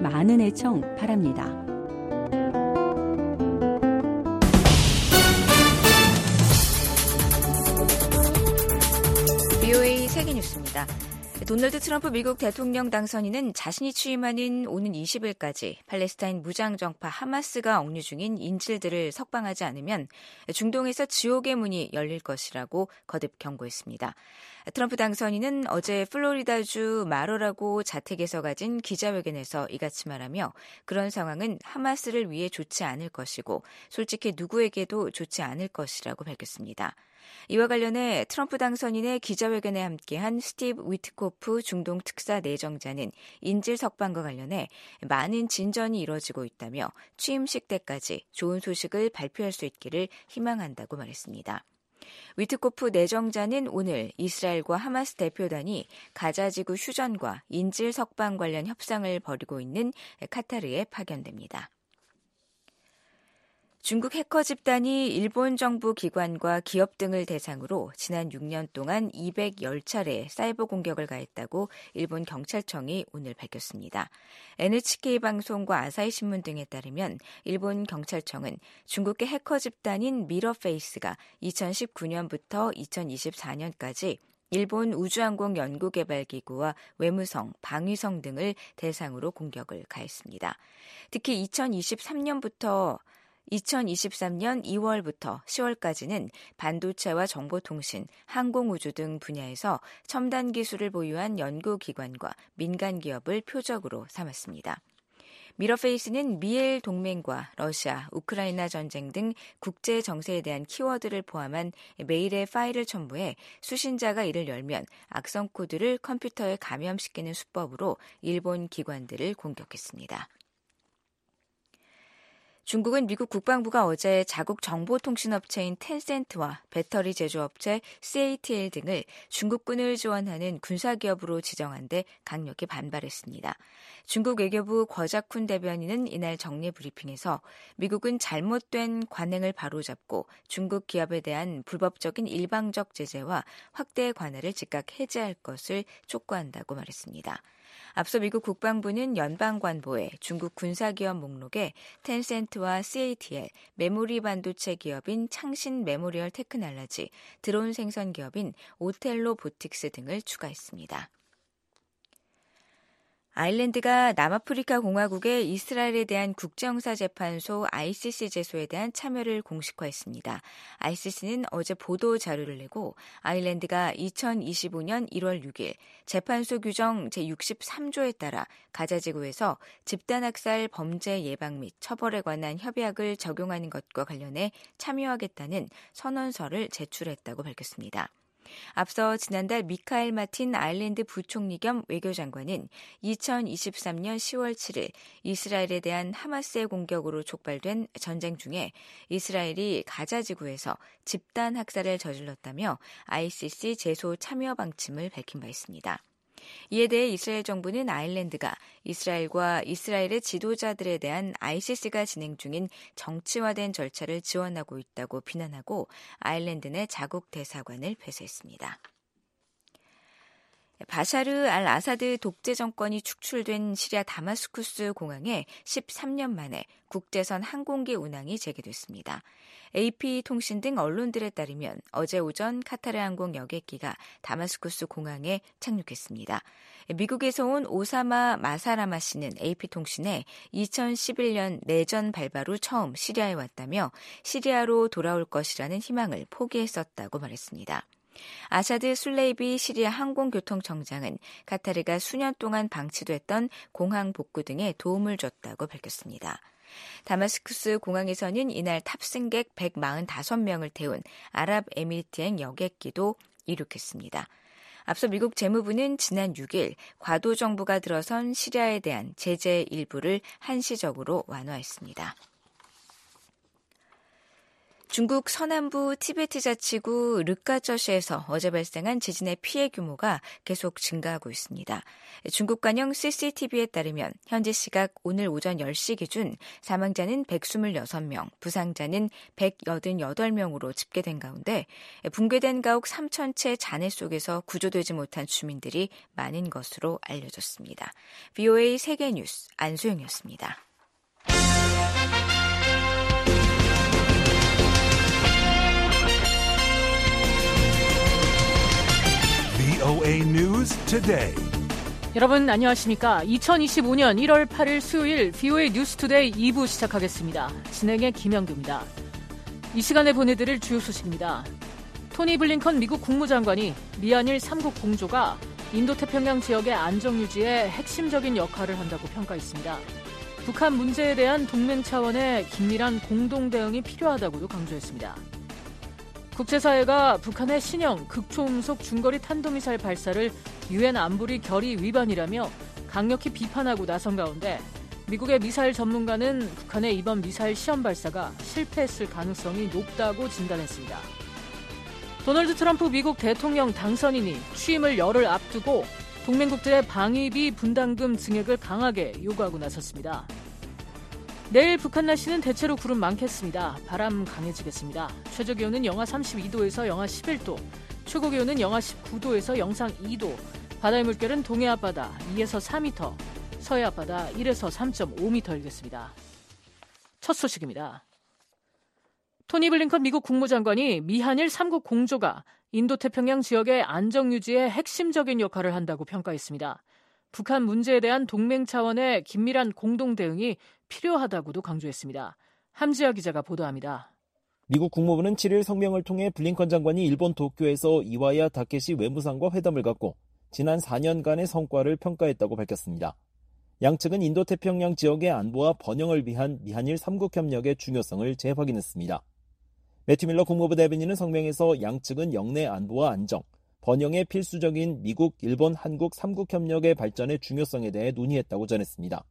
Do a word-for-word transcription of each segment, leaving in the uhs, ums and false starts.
많은 애청 바랍니다. 브이오에이 세계뉴스입니다. 도널드 트럼프 미국 대통령 당선인은 자신이 취임하는 오는 이십 일까지 팔레스타인 무장정파 하마스가 억류 중인 인질들을 석방하지 않으면 중동에서 지옥의 문이 열릴 것이라고 거듭 경고했습니다. 트럼프 당선인은 어제 플로리다주 마로라고 자택에서 가진 기자회견에서 이같이 말하며 그런 상황은 하마스를 위해 좋지 않을 것이고 솔직히 누구에게도 좋지 않을 것이라고 밝혔습니다. 이와 관련해 트럼프 당선인의 기자회견에 함께한 스티브 위트코프 중동 특사 내정자는 인질 석방과 관련해 많은 진전이 이뤄지고 있다며 취임식 때까지 좋은 소식을 발표할 수 있기를 희망한다고 말했습니다. 위트코프 내정자는 오늘 이스라엘과 하마스 대표단이 가자지구 휴전과 인질 석방 관련 협상을 벌이고 있는 카타르에 파견됩니다. 중국 해커 집단이 일본 정부 기관과 기업 등을 대상으로 지난 육 년 동안 이백십 차례 사이버 공격을 가했다고 일본 경찰청이 오늘 밝혔습니다. 엔에이치케이 방송과 아사히 신문 등에 따르면 일본 경찰청은 중국계 해커 집단인 미러페이스가 이천십구 년부터 이천이십사 년까지 일본 우주항공연구개발기구와 외무성, 방위성 등을 대상으로 공격을 가했습니다. 특히 이천이십삼 년부터 이천이십삼 년 이월부터 시월까지는 반도체와 정보통신, 항공우주 등 분야에서 첨단 기술을 보유한 연구기관과 민간 기업을 표적으로 삼았습니다. 미러페이스는 미일 동맹과 러시아, 우크라이나 전쟁 등 국제 정세에 대한 키워드를 포함한 메일의 파일을 첨부해 수신자가 이를 열면 악성 코드를 컴퓨터에 감염시키는 수법으로 일본 기관들을 공격했습니다. 중국은 미국 국방부가 어제 자국 정보통신업체인 텐센트와 배터리 제조업체 씨에이티엘 등을 중국군을 지원하는 군사기업으로 지정한 데 강력히 반발했습니다. 중국 외교부 거자쿤 대변인은 이날 정례 브리핑에서 미국은 잘못된 관행을 바로잡고 중국 기업에 대한 불법적인 일방적 제재와 확대 관할을 즉각 해제할 것을 촉구한다고 말했습니다. 앞서 미국 국방부는 연방관보에 중국 군사기업 목록에 텐센트와 씨에이티엘, 메모리 반도체 기업인 창신 메모리얼 테크놀로지, 드론 생산 기업인 오텔로 보틱스 등을 추가했습니다. 아일랜드가 남아프리카 공화국의 이스라엘에 대한 국제형사재판소 아이씨씨 제소에 대한 참여를 공식화했습니다. 아이씨씨는 어제 보도 자료를 내고 아일랜드가 이천이십오 년 일월 육 일 재판소 규정 제육십삼 조에 따라 가자지구에서 집단학살 범죄 예방 및 처벌에 관한 협약을 적용하는 것과 관련해 참여하겠다는 선언서를 제출했다고 밝혔습니다. 앞서 지난달 미카엘 마틴 아일랜드 부총리 겸 외교장관은 이천이십삼 년 시월 칠 일 이스라엘에 대한 하마스의 공격으로 촉발된 전쟁 중에 이스라엘이 가자지구에서 집단 학살을 저질렀다며 아이씨씨 제소 참여 방침을 밝힌 바 있습니다. 이에 대해 이스라엘 정부는 아일랜드가 이스라엘과 이스라엘의 지도자들에 대한 아이씨씨가 진행 중인 정치화된 절차를 지원하고 있다고 비난하고 아일랜드 내 자국 대사관을 폐쇄했습니다. 바샤르 알 아사드 독재 정권이 축출된 시리아 다마스쿠스 공항에 십삼 년 만에 국제선 항공기 운항이 재개됐습니다. 에이피통신 등 언론들에 따르면 어제 오전 카타르 항공 여객기가 다마스쿠스 공항에 착륙했습니다. 미국에서 온 오사마 마사라마 씨는 에이피통신에 이천십일 년 내전 발발 후 처음 시리아에 왔다며 시리아로 돌아올 것이라는 희망을 포기했었다고 말했습니다. 아사드 술레이비 시리아 항공교통청장은 카타르가 수년 동안 방치됐던 공항 복구 등에 도움을 줬다고 밝혔습니다. 다마스쿠스 공항에서는 이날 탑승객 백사십오 명을 태운 아랍에미리트행 여객기도 이륙했습니다. 앞서 미국 재무부는 지난 육 일 과도 정부가 들어선 시리아에 대한 제재 일부를 한시적으로 완화했습니다. 중국 서남부 티베트 자치구 르카저시에서 어제 발생한 지진의 피해 규모가 계속 증가하고 있습니다. 중국 관영 씨씨티비에 따르면 현지 시각 오늘 오전 열 시 기준 사망자는 백이십육 명, 부상자는 백팔십팔 명으로 집계된 가운데 붕괴된 가옥 삼천 채 잔해 속에서 구조되지 못한 주민들이 많은 것으로 알려졌습니다. 브이오에이 세계뉴스 안소영이었습니다. 브이오에이 News Today. 여러분 안녕하십니까? 이천이십오년 일월 팔일 수요일 브이오에이 뉴스 투데이 이 부 시작하겠습니다. 진행의 김영규입니다. 이 시간에 보내드릴 주요 소식입니다. 토니 블링컨 미국 국무장관이 미한일 삼국 공조가 인도태평양 지역의 안정 유지에 핵심적인 역할을 한다고 평가했습니다. 북한 문제에 대한 동맹 차원의 긴밀한 공동 대응이 필요하다고도 강조했습니다. 국제사회가 북한의 신형 극초음속 중거리 탄도미사일 발사를 유엔 안보리 결의 위반이라며 강력히 비판하고 나선 가운데 미국의 미사일 전문가는 북한의 이번 미사일 시험 발사가 실패했을 가능성이 높다고 진단했습니다. 도널드 트럼프 미국 대통령 당선인이 취임을 열흘 앞두고 동맹국들의 방위비 분담금 증액을 강하게 요구하고 나섰습니다. 내일 북한 날씨는 대체로 구름 많겠습니다. 바람 강해지겠습니다. 최저기온은 영하 삼십이 도에서 영하 십일 도, 최고기온은 영하 십구 도에서 영상 이 도, 바다의 물결은 동해 앞바다 이에서 사 미터, 서해 앞바다 일에서 삼 점 오 미터이겠습니다. 첫 소식입니다. 토니 블링컨 미국 국무장관이 미한일 삼국 공조가 인도태평양 지역의 안정 유지에 핵심적인 역할을 한다고 평가했습니다. 북한 문제에 대한 동맹 차원의 긴밀한 공동 대응이 필요하다고도 강조했습니다. 함지아 기자가 보도합니다. 미국 국무부는 칠일 성명을 통해 블링컨 장관이 일본 도쿄에서 이와야 다케시 외무상과 회담을 갖고 지난 사 년간의 성과를 평가했다고 밝혔습니다. 양측은 인도태평양 지역의 안보와 번영을 위한 미한일 삼국 협력의 중요성을 재확인했습니다. 매튜 밀러 국무부 대변인은 성명에서 양측은 영내 안보와 안정, 번영에 필수적인 미국, 일본, 한국 삼국 협력의 발전의 중요성에 대해 논의했다고 전했습니다.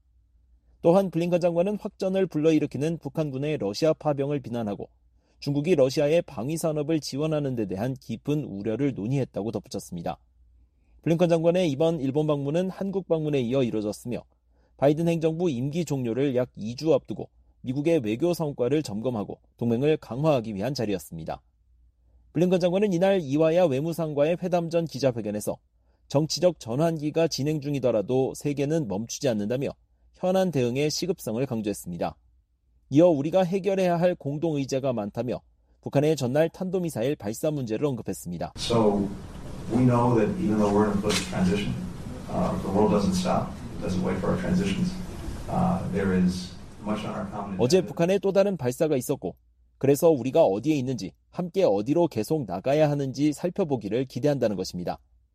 또한 블링컨 장관은 확전을 불러일으키는 북한군의 러시아 파병을 비난하고 중국이 러시아의 방위산업을 지원하는 데 대한 깊은 우려를 논의했다고 덧붙였습니다. 블링컨 장관의 이번 일본 방문은 한국 방문에 이어 이뤄졌으며 바이든 행정부 임기 종료를 약 이 주 앞두고 미국의 외교 성과를 점검하고 동맹을 강화하기 위한 자리였습니다. 블링컨 장관은 이날 이와야 외무상과의 회담 전 기자회견에서 정치적 전환기가 진행 중이더라도 세계는 멈추지 않는다며 현안 대응의 시급성을 강조했습니다. 이어 우리가 해결해야 할 공동의제가 많다며 북한의 전날 탄도미사일 발사 문제를 언급했습니다. So we know that even though we're in a political transition, uh, the world doesn't stop, doesn't wait for our transitions. Uh, there is much on our common. 어제 북한의 또 다른 발사가 있었고 그래서 우리가 어디에 있는지 함께 어디로 계속 나가야 하는지 살펴보기를 기대한다는 것입니다.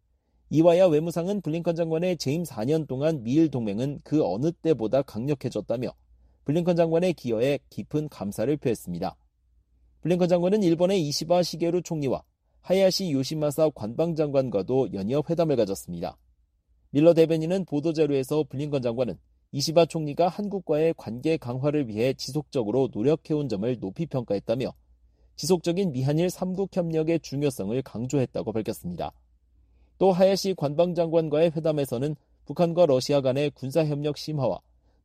이와야 외무상은 블링컨 장관의 재임 사 년 동안 미일 동맹은 그 어느 때보다 강력해졌다며 블링컨 장관의 기여에 깊은 감사를 표했습니다. 블링컨 장관은 일본의 이시바 시게루 총리와 하야시 요시마사 관방장관과도 연이어 회담을 가졌습니다. 밀러 대변인은 보도자료에서 블링컨 장관은 이시바 총리가 한국과의 관계 강화를 위해 지속적으로 노력해온 점을 높이 평가했다며 지속적인 미한일 삼국 협력의 중요성을 강조했다고 밝혔습니다. 또 하야시 관방장관과의 회담에서는 북한과 러시아 간의 군사협력 심화와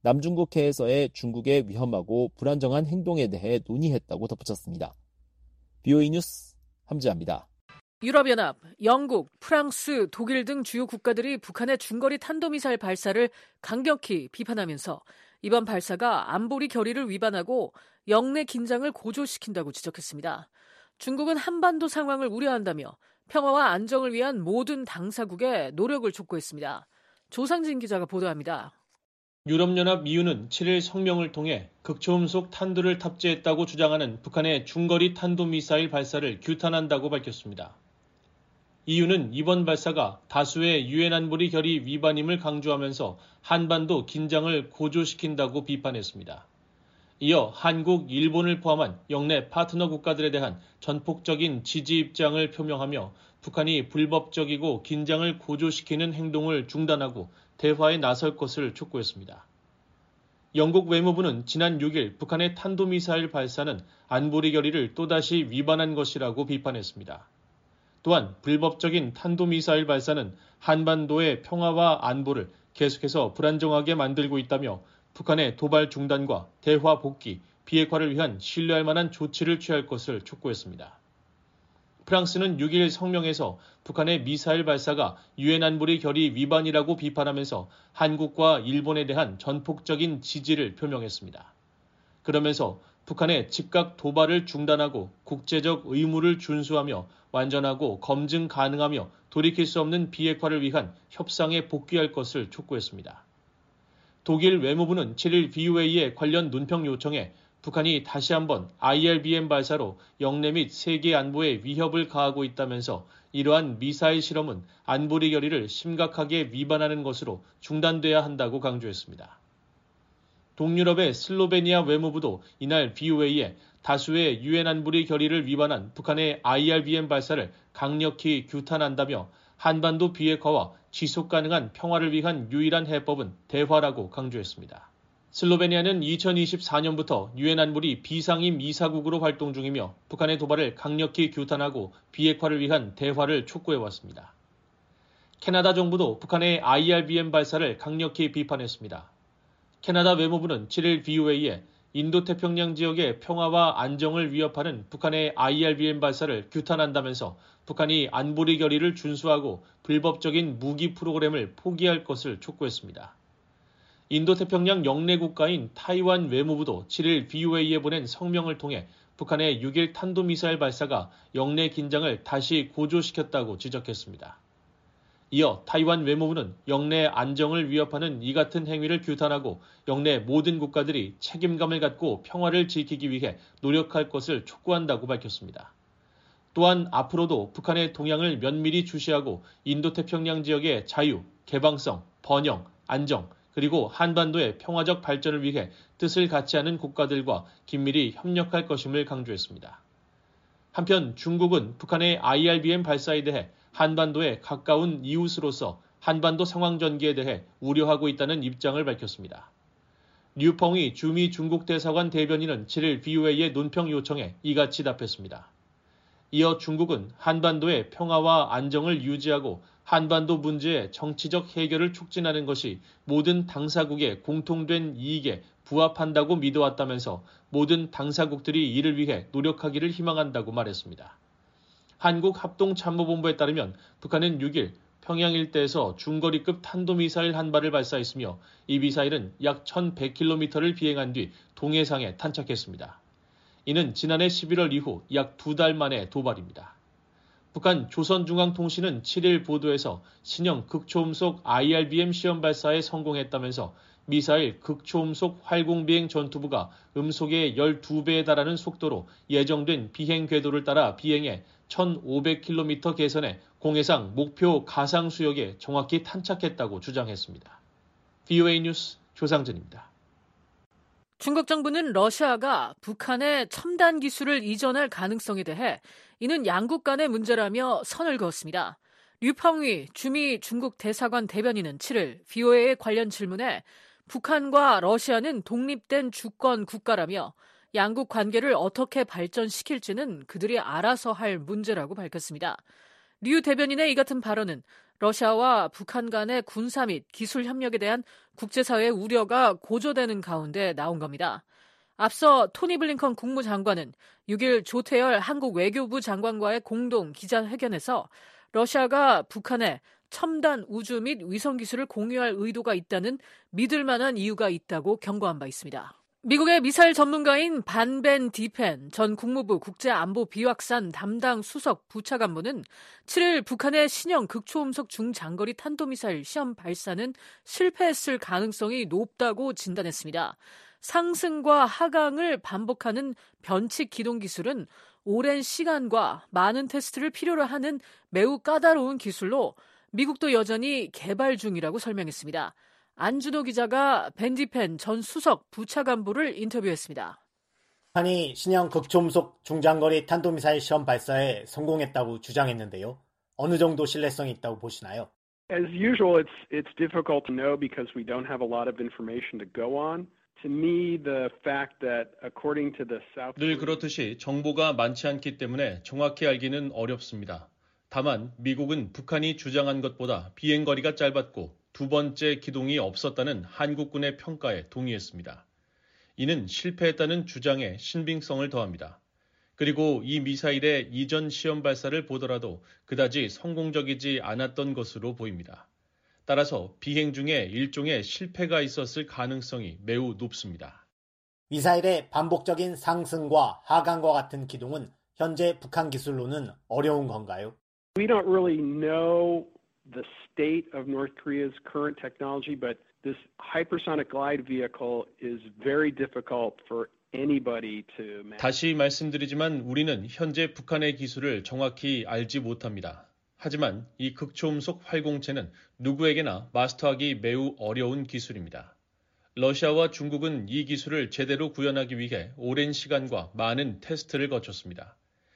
남중국해에서의 중국의 위험하고 불안정한 행동에 대해 논의했다고 덧붙였습니다. 브이오에이 뉴스 함지아입니다. 유럽연합, 영국, 프랑스, 독일 등 주요 국가들이 북한의 중거리 탄도미사일 발사를 강력히 비판하면서 이번 발사가 안보리 결의를 위반하고 영내 긴장을 고조시킨다고 지적했습니다. 중국은 한반도 상황을 우려한다며 평화와 안정을 위한 모든 당사국에 노력을 촉구했습니다. 조상진 기자가 보도합니다. 유럽연합 이유는 칠일 성명을 통해 극초음속 탄두를 탑재했다고 주장하는 북한의 중거리 탄도미사일 발사를 규탄한다고 밝혔습니다. 이유는 이번 발사가 다수의 유엔 안보리 결의 위반임을 강조하면서 한반도 긴장을 고조시킨다고 비판했습니다. 이어 한국, 일본을 포함한 영내 파트너 국가들에 대한 전폭적인 지지 입장을 표명하며 북한이 불법적이고 긴장을 고조시키는 행동을 중단하고 대화에 나설 것을 촉구했습니다. 영국 외무부는 지난 육 일 북한의 탄도미사일 발사는 안보리 결의를 또다시 위반한 것이라고 비판했습니다. 또한 불법적인 탄도미사일 발사는 한반도의 평화와 안보를 계속해서 불안정하게 만들고 있다며 북한의 도발 중단과 대화 복귀, 비핵화를 위한 신뢰할 만한 조치를 취할 것을 촉구했습니다. 프랑스는 육 일 성명에서 북한의 미사일 발사가 유엔 안보리 결의 위반이라고 비판하면서 한국과 일본에 대한 전폭적인 지지를 표명했습니다. 그러면서 북한의 즉각 도발을 중단하고 국제적 의무를 준수하며 완전하고 검증 가능하며 돌이킬 수 없는 비핵화를 위한 협상에 복귀할 것을 촉구했습니다. 독일 외무부는 칠 일 브이오에이의 관련 논평 요청에 북한이 다시 한번 아이알비엠 발사로 영내 및 세계 안보에 위협을 가하고 있다면서 이러한 미사일 실험은 안보리 결의를 심각하게 위반하는 것으로 중단돼야 한다고 강조했습니다. 동유럽의 슬로베니아 외무부도 이날 브이오에이에 다수의 유엔 안보리 결의를 위반한 북한의 아이알비엠 발사를 강력히 규탄한다며 한반도 비핵화와 지속 가능한 평화를 위한 유일한 해법은 대화라고 강조했습니다. 슬로베니아는 이천이십사 년부터 유엔 안보리 비상임 이사국으로 활동 중이며 북한의 도발을 강력히 규탄하고 비핵화를 위한 대화를 촉구해왔습니다. 캐나다 정부도 북한의 아이알비엠 발사를 강력히 비판했습니다. 캐나다 외무부는 칠 일 브이오에이에 인도태평양 지역의 평화와 안정을 위협하는 북한의 아이알비엠 발사를 규탄한다면서 북한이 안보리 결의를 준수하고 불법적인 무기 프로그램을 포기할 것을 촉구했습니다. 인도태평양 영내 국가인 타이완 외무부도 칠 일 브이오에이에 보낸 성명을 통해 북한의 육 일 탄도미사일 발사가 영내 긴장을 다시 고조시켰다고 지적했습니다. 이어 타이완 외무부는 영내 안정을 위협하는 이 같은 행위를 규탄하고 영내 모든 국가들이 책임감을 갖고 평화를 지키기 위해 노력할 것을 촉구한다고 밝혔습니다. 또한 앞으로도 북한의 동향을 면밀히 주시하고 인도태평양 지역의 자유, 개방성, 번영, 안정, 그리고 한반도의 평화적 발전을 위해 뜻을 같이 하는 국가들과 긴밀히 협력할 것임을 강조했습니다. 한편 중국은 북한의 아이알비엠 발사에 대해 한반도에 가까운 이웃으로서 한반도 상황 전개에 대해 우려하고 있다는 입장을 밝혔습니다. 류펑이 주미 중국 대사관 대변인은 칠 일 브이오에이의 논평 요청에 이같이 답했습니다. 이어 중국은 한반도의 평화와 안정을 유지하고 한반도 문제의 정치적 해결을 촉진하는 것이 모든 당사국의 공통된 이익에 부합한다고 믿어왔다면서 모든 당사국들이 이를 위해 노력하기를 희망한다고 말했습니다. 한국합동참모본부에 따르면 북한은 육 일 평양 일대에서 중거리급 탄도미사일 한 발을 발사했으며 이 미사일은 약 천백 킬로미터를 비행한 뒤 동해상에 탄착했습니다. 이는 지난해 십일월 이후 약 두 달 만의 도발입니다. 북한 조선중앙통신은 칠 일 보도에서 신형 극초음속 아이알비엠 시험 발사에 성공했다면서 미사일 극초음속 활공비행 전투부가 음속의 열두 배에 달하는 속도로 예정된 비행 궤도를 따라 비행해 천오백 킬로미터 계선해 공해상 목표 가상 수역에 정확히 탄착했다고 주장했습니다. 브이오에이 뉴스 조상진입니다. 중국 정부는 러시아가 북한의 첨단 기술을 이전할 가능성에 대해 이는 양국 간의 문제라며 선을 그었습니다. 류펑위 주미 중국 대사관 대변인은 칠 일 브이오에이의 관련 질문에 북한과 러시아는 독립된 주권 국가라며 양국 관계를 어떻게 발전시킬지는 그들이 알아서 할 문제라고 밝혔습니다. 류 대변인의 이 같은 발언은 러시아와 북한 간의 군사 및 기술 협력에 대한 국제사회의 우려가 고조되는 가운데 나온 겁니다. 앞서 토니 블링컨 국무장관은 육 일 조태열 한국 외교부 장관과의 공동 기자회견에서 러시아가 북한에 첨단 우주 및 위성 기술을 공유할 의도가 있다는 믿을 만한 이유가 있다고 경고한 바 있습니다. 미국의 미사일 전문가인 반벤 디펜 전 국무부 국제안보비확산 담당 수석 부차관보는 칠 일 북한의 신형 극초음속 중장거리 탄도미사일 시험 발사는 실패했을 가능성이 높다고 진단했습니다. 상승과 하강을 반복하는 변칙 기동 기술은 오랜 시간과 많은 테스트를 필요로 하는 매우 까다로운 기술로 미국도 여전히 개발 중이라고 설명했습니다. 안준호 기자가 벤디펜 전 수석 부차관보를 인터뷰했습니다. 북한이 신형 극초음속 중장거리 탄도미사일 시험 발사에 성공했다고 주장했는데요. 어느 정도 신뢰성이 있다고 보시나요? As usual, it's it's difficult to know because we don't have a lot of information to go on. 늘 그렇듯이 정보가 많지 않기 때문에 정확히 알기는 어렵습니다. 다만 미국은 북한이 주장한 것보다 비행거리가 짧았고 두 번째 기동이 없었다는 한국군의 평가에 동의했습니다. 이는 실패했다는 주장에 신빙성을 더합니다. 그리고 이 미사일의 이전 시험 발사를 보더라도 그다지 성공적이지 않았던 것으로 보입니다. 따라서 비행 중에 일종의 실패가 있었을 가능성이 매우 높습니다. 미사일의 반복적인 상승과 하강과 같은 기동은 현재 북한 기술로는 어려운 건가요? We don't really know the state of North Korea's current technology, but this hypersonic glide vehicle is very difficult for anybody to manage. 다시 말씀드리지만 우리는 현재 북한의 기술을 정확히 알지 못합니다. 하지만 이 극초음속 활공체는 누구에게나 마스터하기 매우 어려운 기술입니다. 러시아와 중국은 이 기술을 제대로 구현하기 위해 오랜 시간과 많은 테스트를 거쳤습니다.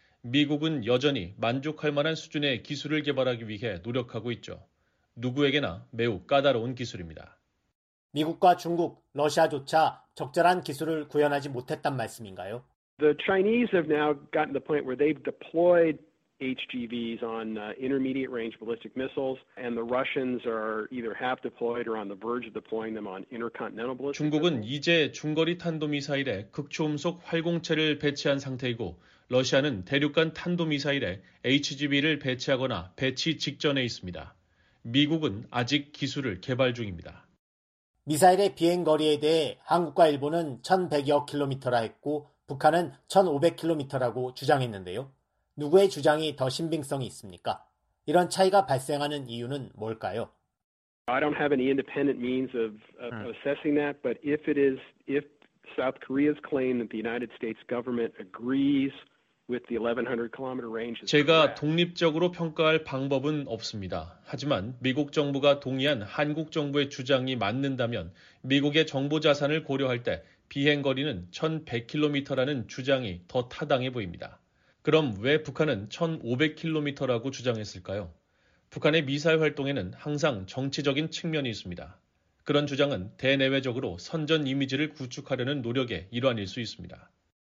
미국은 여전히 만족할 만한 수준의 기술을 개발하기 위해 노력하고 있죠. 누구에게나 매우 까다로운 기술입니다. 미국과 중국, 러시아조차 적절한 기술을 구현하지 못했단 말씀인가요? The Chinese have now gotten to the point where they've deployed H G Vs on uh, intermediate range ballistic missiles, and the Russians are either have deployed or on the verge of deploying them on intercontinental ballistic 중국은 missiles. 이제 중거리 탄도미사일에 극초음속 활공체를 배치한 상태이고 러시아는 대륙간 탄도미사일에 H G V를 배치하거나 배치 직전에 있습니다. 미국은 아직 기술을 개발 중입니다. 미사일의 비행거리에 대해 한국과 일본은 천백여 킬로미터라 했고 북한은 천오백 킬로미터라고 주장했는데요. 누구의 주장이 더 신빙성이 있습니까? 이런 차이가 발생하는 이유는 뭘까요? I don't have any independent means of, of 음. assessing that, but if it is, if South Korea's claim that the United States government agrees with the eleven hundred kilometer range is 제가 correct. 독립적으로 평가할 방법은 없습니다. 하지만 미국 정부가 동의한 한국 정부의 주장이 맞는다면 미국의 정보 자산을 고려할 때 비행거리는 천백 킬로미터라는 주장이 더 타당해 보입니다. 그럼 왜 북한은 천오백 킬로미터라고 주장했을까요? 북한의 미사일 활동에는 항상 정치적인 측면이 있습니다. 그런 주장은 대내외적으로 선전 이미지를 구축하려는 노력의 일환일 수 있습니다.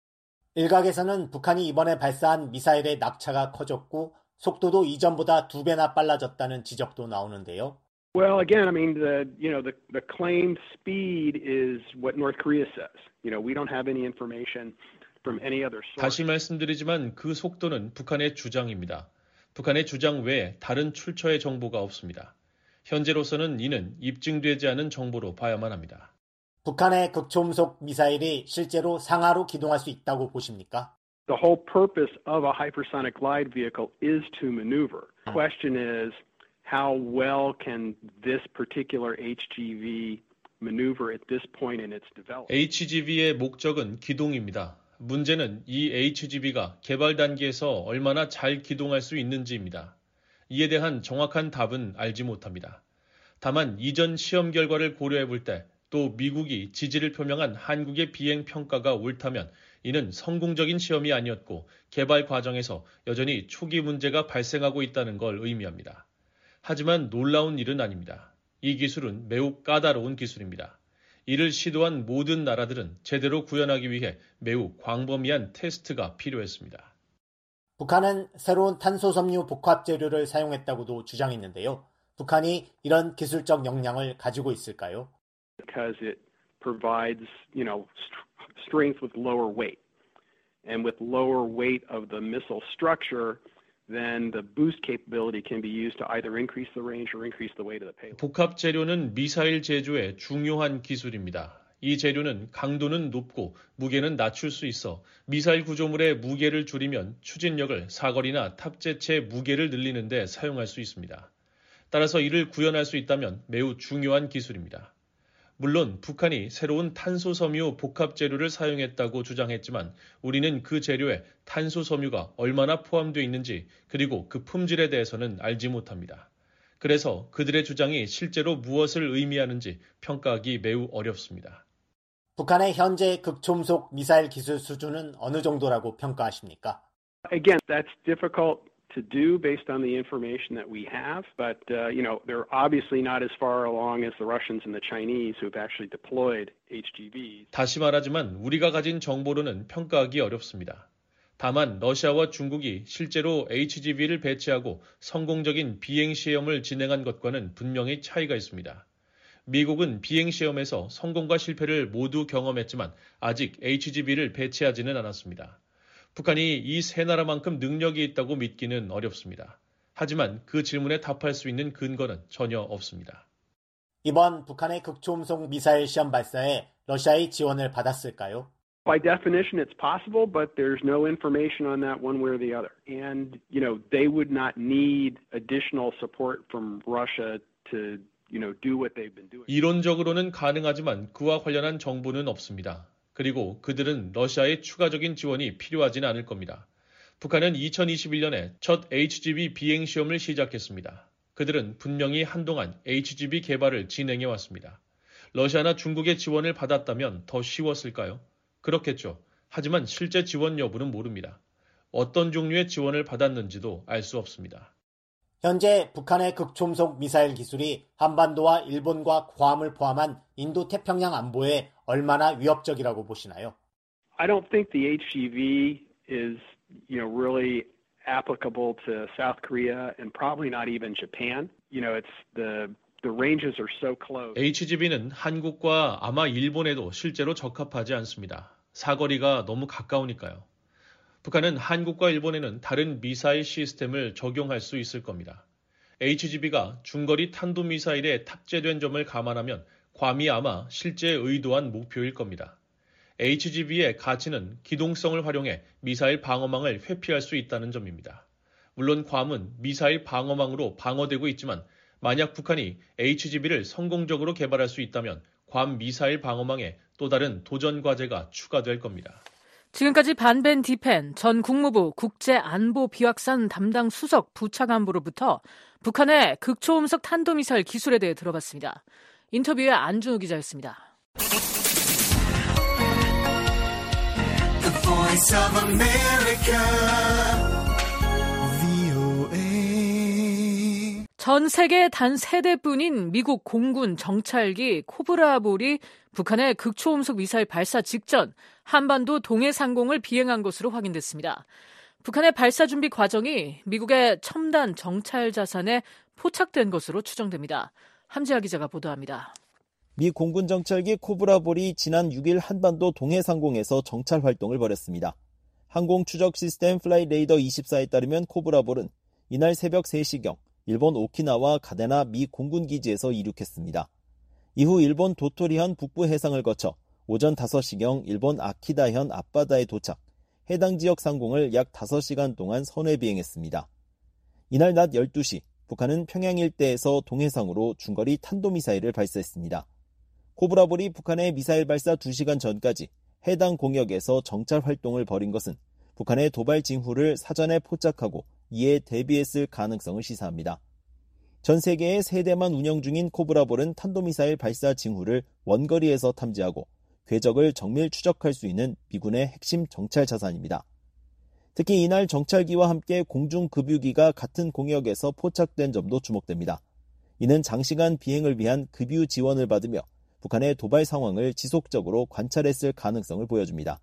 일각에서는 북한이 이번에 발사한 미사일의 낙차가 커졌고 속도도 이전보다 두 배나 빨라졌다는 지적도 나오는데요. Well, again, I mean, the you know the the claimed speed is what North Korea says. You know, we don't have any information from any other source. 다시 말씀드리지만 그 속도는 북한의 주장입니다. 북한의 주장 외에 다른 출처의 정보가 없습니다. 현재로서는 이는 입증되지 않은 정보로 봐야만 합니다. 북한의 극초음속 미사일이 실제로 상하로 기동할 수 있다고 보십니까? The whole purpose of a hypersonic glide vehicle is to maneuver. The question is how well can this particular H G V maneuver at this point in its development? H G V의 목적은 기동입니다. 문제는 이 H G V가 개발 단계에서 얼마나 잘 기동할 수 있는지입니다. 이에 대한 정확한 답은 알지 못합니다. 다만 이전 시험 결과를 고려해 볼 때 또 미국이 지지를 표명한 한국의 비행 평가가 옳다면 이는 성공적인 시험이 아니었고 개발 과정에서 여전히 초기 문제가 발생하고 있다는 걸 의미합니다. 하지만 놀라운 일은 아닙니다. 이 기술은 매우 까다로운 기술입니다. 이를 시도한 모든 나라들은 제대로 구현하기 위해 매우 광범위한 테스트가 필요했습니다. 북한은 새로운 탄소섬유 복합 재료를 사용했다고도 주장했는데요. 북한이 이런 기술적 역량을 가지고 있을까요? Because it provides, you know, strength with lower weight. And with lower weight of the missile structure, then the boost capability can be used to either increase the range or increase the weight of the payload. 복합 재료는 미사일 제조의 중요한 기술입니다. 이 재료는 강도는 높고 무게는 낮출 수 있어 미사일 구조물의 무게를 줄이면 추진력을 사거리나 탑재체 무게를 늘리는 데 사용할 수 있습니다. 따라서 이를 구현할 수 있다면 매우 중요한 기술입니다. 물론 북한이 새로운 탄소섬유 복합 재료를 사용했다고 주장했지만 우리는 그 재료에 탄소섬유가 얼마나 포함되어 있는지 그리고 그 품질에 대해서는 알지 못합니다. 그래서 그들의 주장이 실제로 무엇을 의미하는지 평가하기 매우 어렵습니다. 북한의 현재 극초음속 미사일 기술 수준은 어느 정도라고 평가하십니까? Again, that's difficult to do based on the information that we have, but uh, you know, they're obviously not as far along as the Russians and the Chinese who have actually deployed H G Vs. 다시 말하지만 우리가 가진 정보로는 평가하기 어렵습니다. 다만 러시아와 중국이 실제로 에이치 지 비를 배치하고 성공적인 비행 시험을 진행한 것과는 분명히 차이가 있습니다. 미국은 비행 시험에서 성공과 실패를 모두 경험했지만 아직 에이치 지 비를 배치하지는 않았습니다. 북한이 이 세 나라만큼 능력이 있다고 믿기는 어렵습니다. 하지만 그 질문에 답할 수 있는 근거는 전혀 없습니다. 이번 북한의 극초음속 미사일 시험 발사에 러시아의 지원을 받았을까요? By definition, it's possible, but there's no information on that one way or the other. And, you know, they would not need additional support from Russia to, you know, do what they've been doing. 이론적으로는 가능하지만 그와 관련한 정보는 없습니다. 그리고 그들은 러시아의 추가적인 지원이 필요하진 않을 겁니다. 북한은 이천이십일 년에 첫 에이치 지 비 비행 시험을 시작했습니다. 그들은 분명히 한동안 에이치 지 비 개발을 진행해 왔습니다. 러시아나 중국의 지원을 받았다면 더 쉬웠을까요? 그렇겠죠. 하지만 실제 지원 여부는 모릅니다. 어떤 종류의 지원을 받았는지도 알 수 없습니다. 현재 북한의 극초음속 미사일 기술이 한반도와 일본과 괌을 포함한 인도 태평양 안보에 얼마나 위협적이라고 보시나요? I don't think the 에이치 지 비 is, you know, really applicable to South Korea and probably not even Japan. You know, it's the the ranges are so close. 에이치 지 비는 한국과 아마 일본에도 실제로 적합하지 않습니다. 사거리가 너무 가까우니까요. 북한은 한국과 일본에는 다른 미사일 시스템을 적용할 수 있을 겁니다. 에이치 지 비가 중거리 탄도미사일에 탑재된 점을 감안하면 괌이 아마 실제 의도한 목표일 겁니다. 에이치 지 비의 가치는 기동성을 활용해 미사일 방어망을 회피할 수 있다는 점입니다. 물론 괌은 미사일 방어망으로 방어되고 있지만 만약 북한이 에이치 지 비를 성공적으로 개발할 수 있다면 괌 미사일 방어망에 또 다른 도전 과제가 추가될 겁니다. 지금까지 반벤 디펜 전 국무부 국제안보비확산 담당 수석 부차관보로부터 북한의 극초음속 탄도미사일 기술에 대해 들어봤습니다. 인터뷰에 안준호 기자였습니다. The Voice of America, 브이오에이. 전 세계 단 세 대뿐인 미국 공군 정찰기 코브라볼이 북한의 극초음속 미사일 발사 직전 한반도 동해상공을 비행한 것으로 확인됐습니다. 북한의 발사 준비 과정이 미국의 첨단 정찰 자산에 포착된 것으로 추정됩니다. 함지아 기자가 보도합니다. 미 공군 정찰기 코브라볼이 지난 육 일 한반도 동해상공에서 정찰 활동을 벌였습니다. 항공 추적 시스템 플라이 레이더 이십사에 따르면 코브라볼은 이날 새벽 세 시경 일본 오키나와 가데나 미 공군 기지에서 이륙했습니다. 이후 일본 도토리현 북부 해상을 거쳐 오전 다섯 시경 일본 아키다현 앞바다에 도착, 해당 지역 상공을 약 다섯 시간 동안 선회 비행했습니다. 이날 낮 열두 시 북한은 평양 일대에서 동해상으로 중거리 탄도미사일을 발사했습니다. 코브라볼이 북한의 미사일 발사 두 시간 전까지 해당 공역에서 정찰 활동을 벌인 것은 북한의 도발 징후를 사전에 포착하고 이에 대비했을 가능성을 시사합니다. 전 세계에 세 대만 운영 중인 코브라볼은 탄도미사일 발사 징후를 원거리에서 탐지하고 궤적을 정밀 추적할 수 있는 미군의 핵심 정찰 자산입니다. 특히 이날 정찰기와 함께 공중급유기가 같은 공역에서 포착된 점도 주목됩니다. 이는 장시간 비행을 위한 급유 지원을 받으며 북한의 도발 상황을 지속적으로 관찰했을 가능성을 보여줍니다.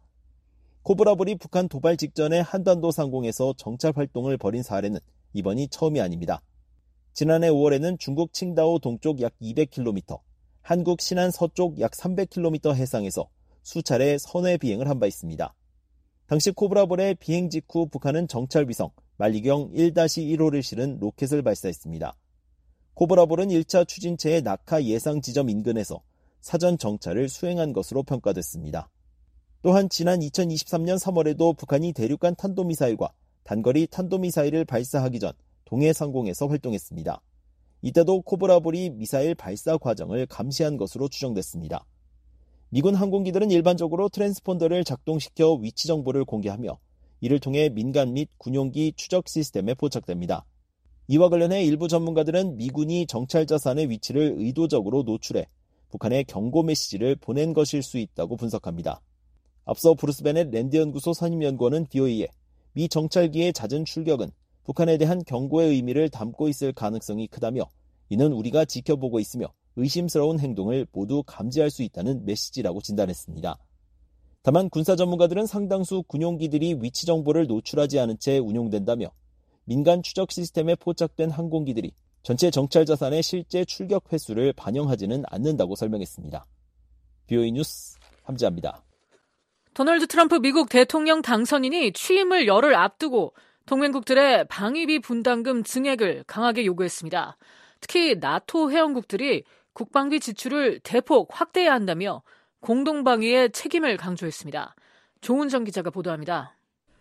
코브라볼이 북한 도발 직전에 한반도 상공에서 정찰 활동을 벌인 사례는 이번이 처음이 아닙니다. 지난해 오월에는 중국 칭다오 동쪽 약 이백 킬로미터, 한국 신안 서쪽 약 삼백 킬로미터 해상에서 수차례 선회 비행을 한 바 있습니다. 당시 코브라볼의 비행 직후 북한은 정찰위성 만리경 일 일 호를 실은 로켓을 발사했습니다. 코브라볼은 일 차 추진체의 낙하 예상 지점 인근에서 사전 정찰을 수행한 것으로 평가됐습니다. 또한 지난 이천이십삼 년 삼월에도 북한이 대륙간 탄도미사일과 단거리 탄도미사일을 발사하기 전 동해상공에서 활동했습니다. 이때도 코브라볼이 미사일 발사 과정을 감시한 것으로 추정됐습니다. 미군 항공기들은 일반적으로 트랜스폰더를 작동시켜 위치 정보를 공개하며 이를 통해 민간 및 군용기 추적 시스템에 포착됩니다. 이와 관련해 일부 전문가들은 미군이 정찰 자산의 위치를 의도적으로 노출해 북한에 경고 메시지를 보낸 것일 수 있다고 분석합니다. 앞서 브루스 베넷 랜드 연구소 선임연구원은 브이오에이에 미 정찰기의 잦은 출격은 북한에 대한 경고의 의미를 담고 있을 가능성이 크다며 이는 우리가 지켜보고 있으며 의심스러운 행동을 모두 감지할 수 있다는 메시지라고 진단했습니다. 다만 군사 전문가들은 상당수 군용기들이 위치 정보를 노출하지 않은 채 운용된다며 민간 추적 시스템에 포착된 항공기들이 전체 정찰 자산의 실제 출격 횟수를 반영하지는 않는다고 설명했습니다. 비오이 뉴스 함지아입니다. 도널드 트럼프 미국 대통령 당선인이 취임을 열흘 앞두고 동맹국들의 방위비 분담금 증액을 강하게 요구했습니다. 특히 나토 회원국들이 국방비 지출을 대폭 확대해야 한다며 공동방위의 책임을 강조했습니다. 조은정 기자가 보도합니다.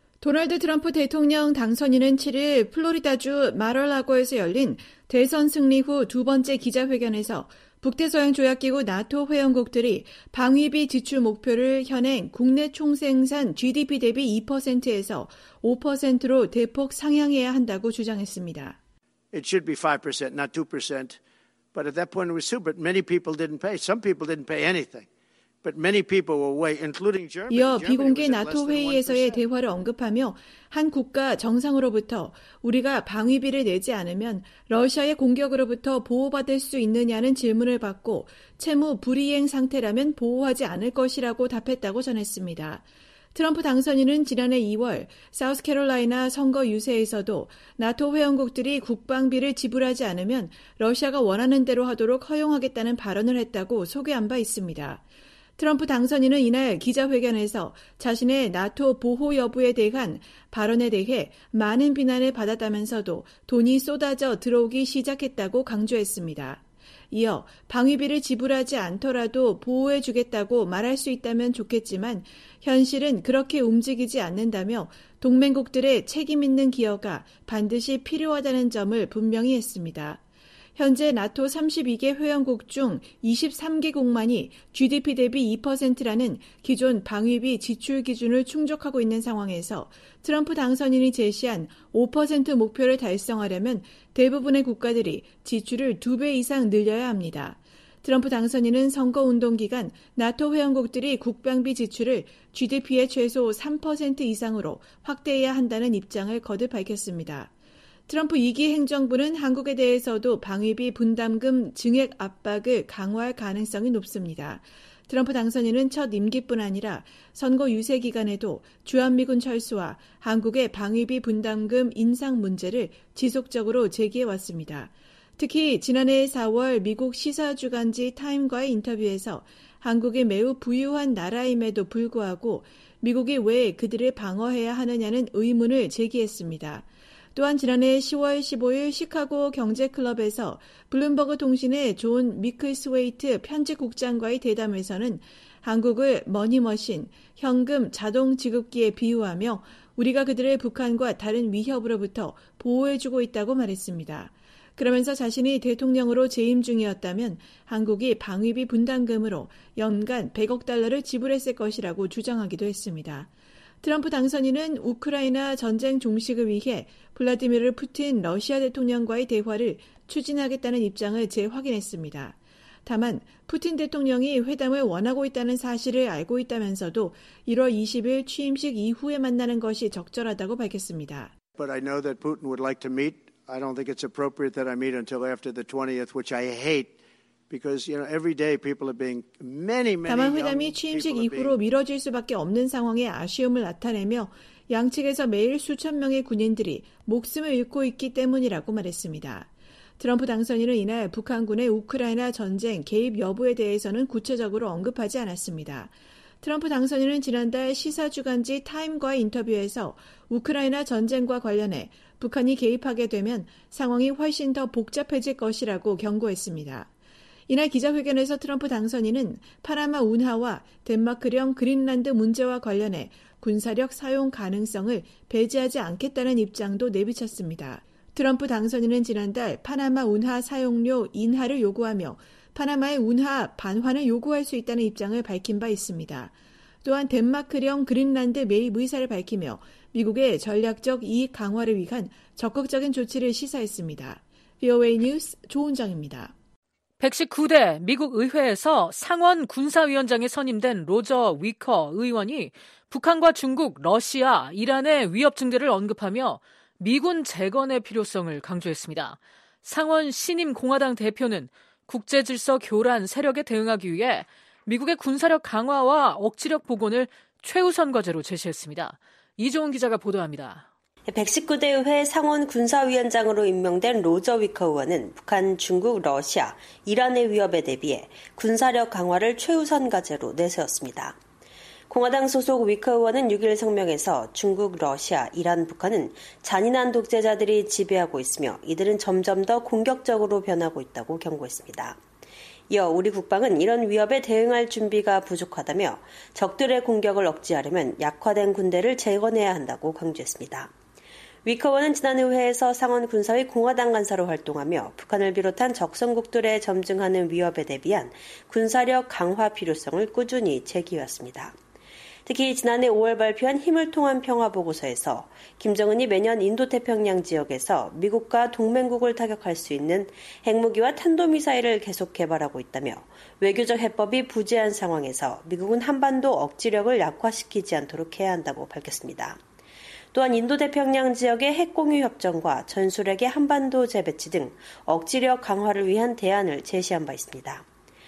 도널드 트럼프 대통령 당선인은 칠일 플로리다주 마럴라고에서 열린 대선 승리 후 두 번째 기자회견에서 북대서양 조약기구 나토 회원국들이 방위비 지출 목표를 현행 국내 총생산 지디피 대비 이 퍼센트에서 오 퍼센트로 대폭 상향해야 한다고 주장했습니다. It should be five percent, not two percent. But at that point it was two, but many people didn't pay. Some people didn't pay anything. But many people were way, including Germany. 이어 비공개 나토 회의에서의 대화를 언급하며 한 국가 정상으로부터 우리가 방위비를 내지 않으면 러시아의 공격으로부터 보호받을 수 있느냐는 질문을 받고 채무 불이행 상태라면 보호하지 않을 것이라고 답했다고 전했습니다. 트럼프 당선인은 지난해 이월 사우스캐롤라이나 선거 유세에서도 나토 회원국들이 국방비를 지불하지 않으면 러시아가 원하는 대로 하도록 허용하겠다는 발언을 했다고 소개한 바 있습니다. 트럼프 당선인은 이날 기자회견에서 자신의 나토 보호 여부에 대한 발언에 대해 많은 비난을 받았다면서도 돈이 쏟아져 들어오기 시작했다고 강조했습니다. 이어 방위비를 지불하지 않더라도 보호해주겠다고 말할 수 있다면 좋겠지만 현실은 그렇게 움직이지 않는다며 동맹국들의 책임 있는 기여가 반드시 필요하다는 점을 분명히 했습니다. 현재 나토 삼십이 개 회원국 중 이십삼 개국만이 지디피 대비 이 퍼센트라는 기존 방위비 지출 기준을 충족하고 있는 상황에서 트럼프 당선인이 제시한 오 퍼센트 목표를 달성하려면 대부분의 국가들이 지출을 두 배 이상 늘려야 합니다. 트럼프 당선인은 선거운동 기간 나토 회원국들이 국방비 지출을 지디피의 최소 삼 퍼센트 이상으로 확대해야 한다는 입장을 거듭 밝혔습니다. 트럼프 이 기 행정부는 한국에 대해서도 방위비 분담금 증액 압박을 강화할 가능성이 높습니다. 트럼프 당선인은 첫 임기뿐 아니라 선거 유세 기간에도 주한미군 철수와 한국의 방위비 분담금 인상 문제를 지속적으로 제기해왔습니다. 특히 지난해 사월 미국 시사주간지 타임과의 인터뷰에서 한국이 매우 부유한 나라임에도 불구하고 미국이 왜 그들을 방어해야 하느냐는 의문을 제기했습니다. 또한 지난해 시월 십오일 시카고 경제클럽에서 블룸버그 통신의 존 미클스웨이트 편집국장과의 대담에서는 한국을 머니머신, 현금 자동 지급기에 비유하며 우리가 그들을 북한과 다른 위협으로부터 보호해주고 있다고 말했습니다. 그러면서 자신이 대통령으로 재임 중이었다면 한국이 방위비 분담금으로 연간 백억 달러를 지불했을 것이라고 주장하기도 했습니다. 트럼프 당선인은 우크라이나 전쟁 종식을 위해 블라디미르 푸틴 러시아 대통령과의 대화를 추진하겠다는 입장을 재확인했습니다. 다만 푸틴 대통령이 회담을 원하고 있다는 사실을 알고 있다면서도 일월 이십일 취임식 이후에 만나는 것이 적절하다고 밝혔습니다. But I know that Putin would like to meet. I don't think it's appropriate that I meet until after the twentieth, which I hate. Because, you know, every day people are being many, many 다만 회담이 취임식 이후로 미뤄질 수밖에 없는 상황에 아쉬움을 나타내며 양측에서 매일 수천 명의 군인들이 목숨을 잃고 있기 때문이라고 말했습니다. 트럼프 당선인은 이날 북한군의 우크라이나 전쟁 개입 여부에 대해서는 구체적으로 언급하지 않았습니다. 트럼프 당선인은 지난달 시사주간지 타임과의 인터뷰에서 우크라이나 전쟁과 관련해 북한이 개입하게 되면 상황이 훨씬 더 복잡해질 것이라고 경고했습니다. 이날 기자회견에서 트럼프 당선인은 파나마 운하와 덴마크령 그린란드 문제와 관련해 군사력 사용 가능성을 배제하지 않겠다는 입장도 내비쳤습니다. 트럼프 당선인은 지난달 파나마 운하 사용료 인하를 요구하며 파나마의 운하 반환을 요구할 수 있다는 입장을 밝힌 바 있습니다. 또한 덴마크령 그린란드 매입 의사를 밝히며 미국의 전략적 이익 강화를 위한 적극적인 조치를 시사했습니다. 비오에이 뉴스 조은정입니다. 백십구 대 미국 의회에서 상원 군사위원장에 선임된 로저 위커 의원이 북한과 중국, 러시아, 이란의 위협 증대를 언급하며 미군 재건의 필요성을 강조했습니다. 상원 신임 공화당 대표는 국제질서 교란 세력에 대응하기 위해 미국의 군사력 강화와 억지력 복원을 최우선 과제로 제시했습니다. 이종훈 기자가 보도합니다. 백십구 대 의회 상원 군사위원장으로 임명된 로저 위커 의원은 북한, 중국, 러시아, 이란의 위협에 대비해 군사력 강화를 최우선 과제로 내세웠습니다. 공화당 소속 위커 의원은 육 일 성명에서 중국, 러시아, 이란, 북한은 잔인한 독재자들이 지배하고 있으며 이들은 점점 더 공격적으로 변하고 있다고 경고했습니다. 이어 우리 국방은 이런 위협에 대응할 준비가 부족하다며 적들의 공격을 억제하려면 약화된 군대를 재건해야 한다고 강조했습니다. 위커 의원은 지난 의회에서 상원 군사위 공화당 간사로 활동하며 북한을 비롯한 적성국들의 점증하는 위협에 대비한 군사력 강화 필요성을 꾸준히 제기해왔습니다. 특히 지난해 오월 발표한 힘을 통한 평화보고서에서 김정은이 매년 인도태평양 지역에서 미국과 동맹국을 타격할 수 있는 핵무기와 탄도미사일을 계속 개발하고 있다며 외교적 해법이 부재한 상황에서 미국은 한반도 억지력을 약화시키지 않도록 해야 한다고 밝혔습니다. 또한 인도태평양 지역의 핵공유 협정과 전술핵의 한반도 재배치 등 억지력 강화를 위한 대안을 제시한 바 있습니다.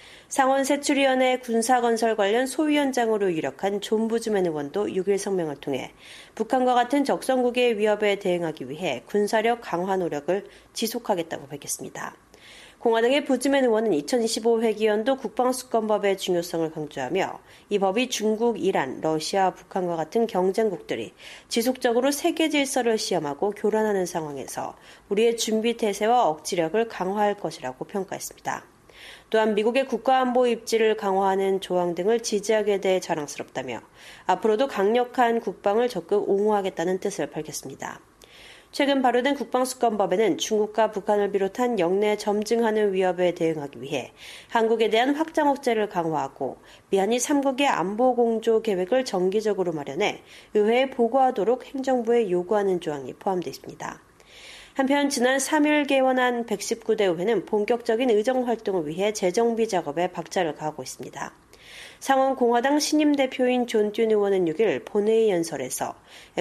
상원 세출위원회 군사건설 관련 소위원장으로 유력한 존 부즈맨 의원도 육 일 성명을 통해 북한과 같은 적성국의 위협에 대응하기 위해 군사력 강화 노력을 지속하겠다고 밝혔습니다. 공화당의 부즈맨 의원은 이천이십오 회기연도 국방수권법의 중요성을 강조하며 이 법이 중국, 이란, 러시아, 북한과 같은 경쟁국들이 지속적으로 세계 질서를 시험하고 교란하는 상황에서 우리의 준비태세와 억지력을 강화할 것이라고 평가했습니다. 또한 미국의 국가안보 입지를 강화하는 조항 등을 지지하게 돼 자랑스럽다며 앞으로도 강력한 국방을 적극 옹호하겠다는 뜻을 밝혔습니다. 최근 발효된 국방수권법에는 중국과 북한을 비롯한 영내 점증하는 위협에 대응하기 위해 한국에 대한 확장 억제를 강화하고 미한이 삼국의 안보 공조 계획을 정기적으로 마련해 의회에 보고하도록 행정부에 요구하는 조항이 포함되어 있습니다. 한편 지난 삼 일 개원한 백십구 대 의회는 본격적인 의정 활동을 위해 재정비 작업에 박차를 가하고 있습니다. 상원 공화당 신임 대표인 존 듀 의원은 육 일 본회의 연설에서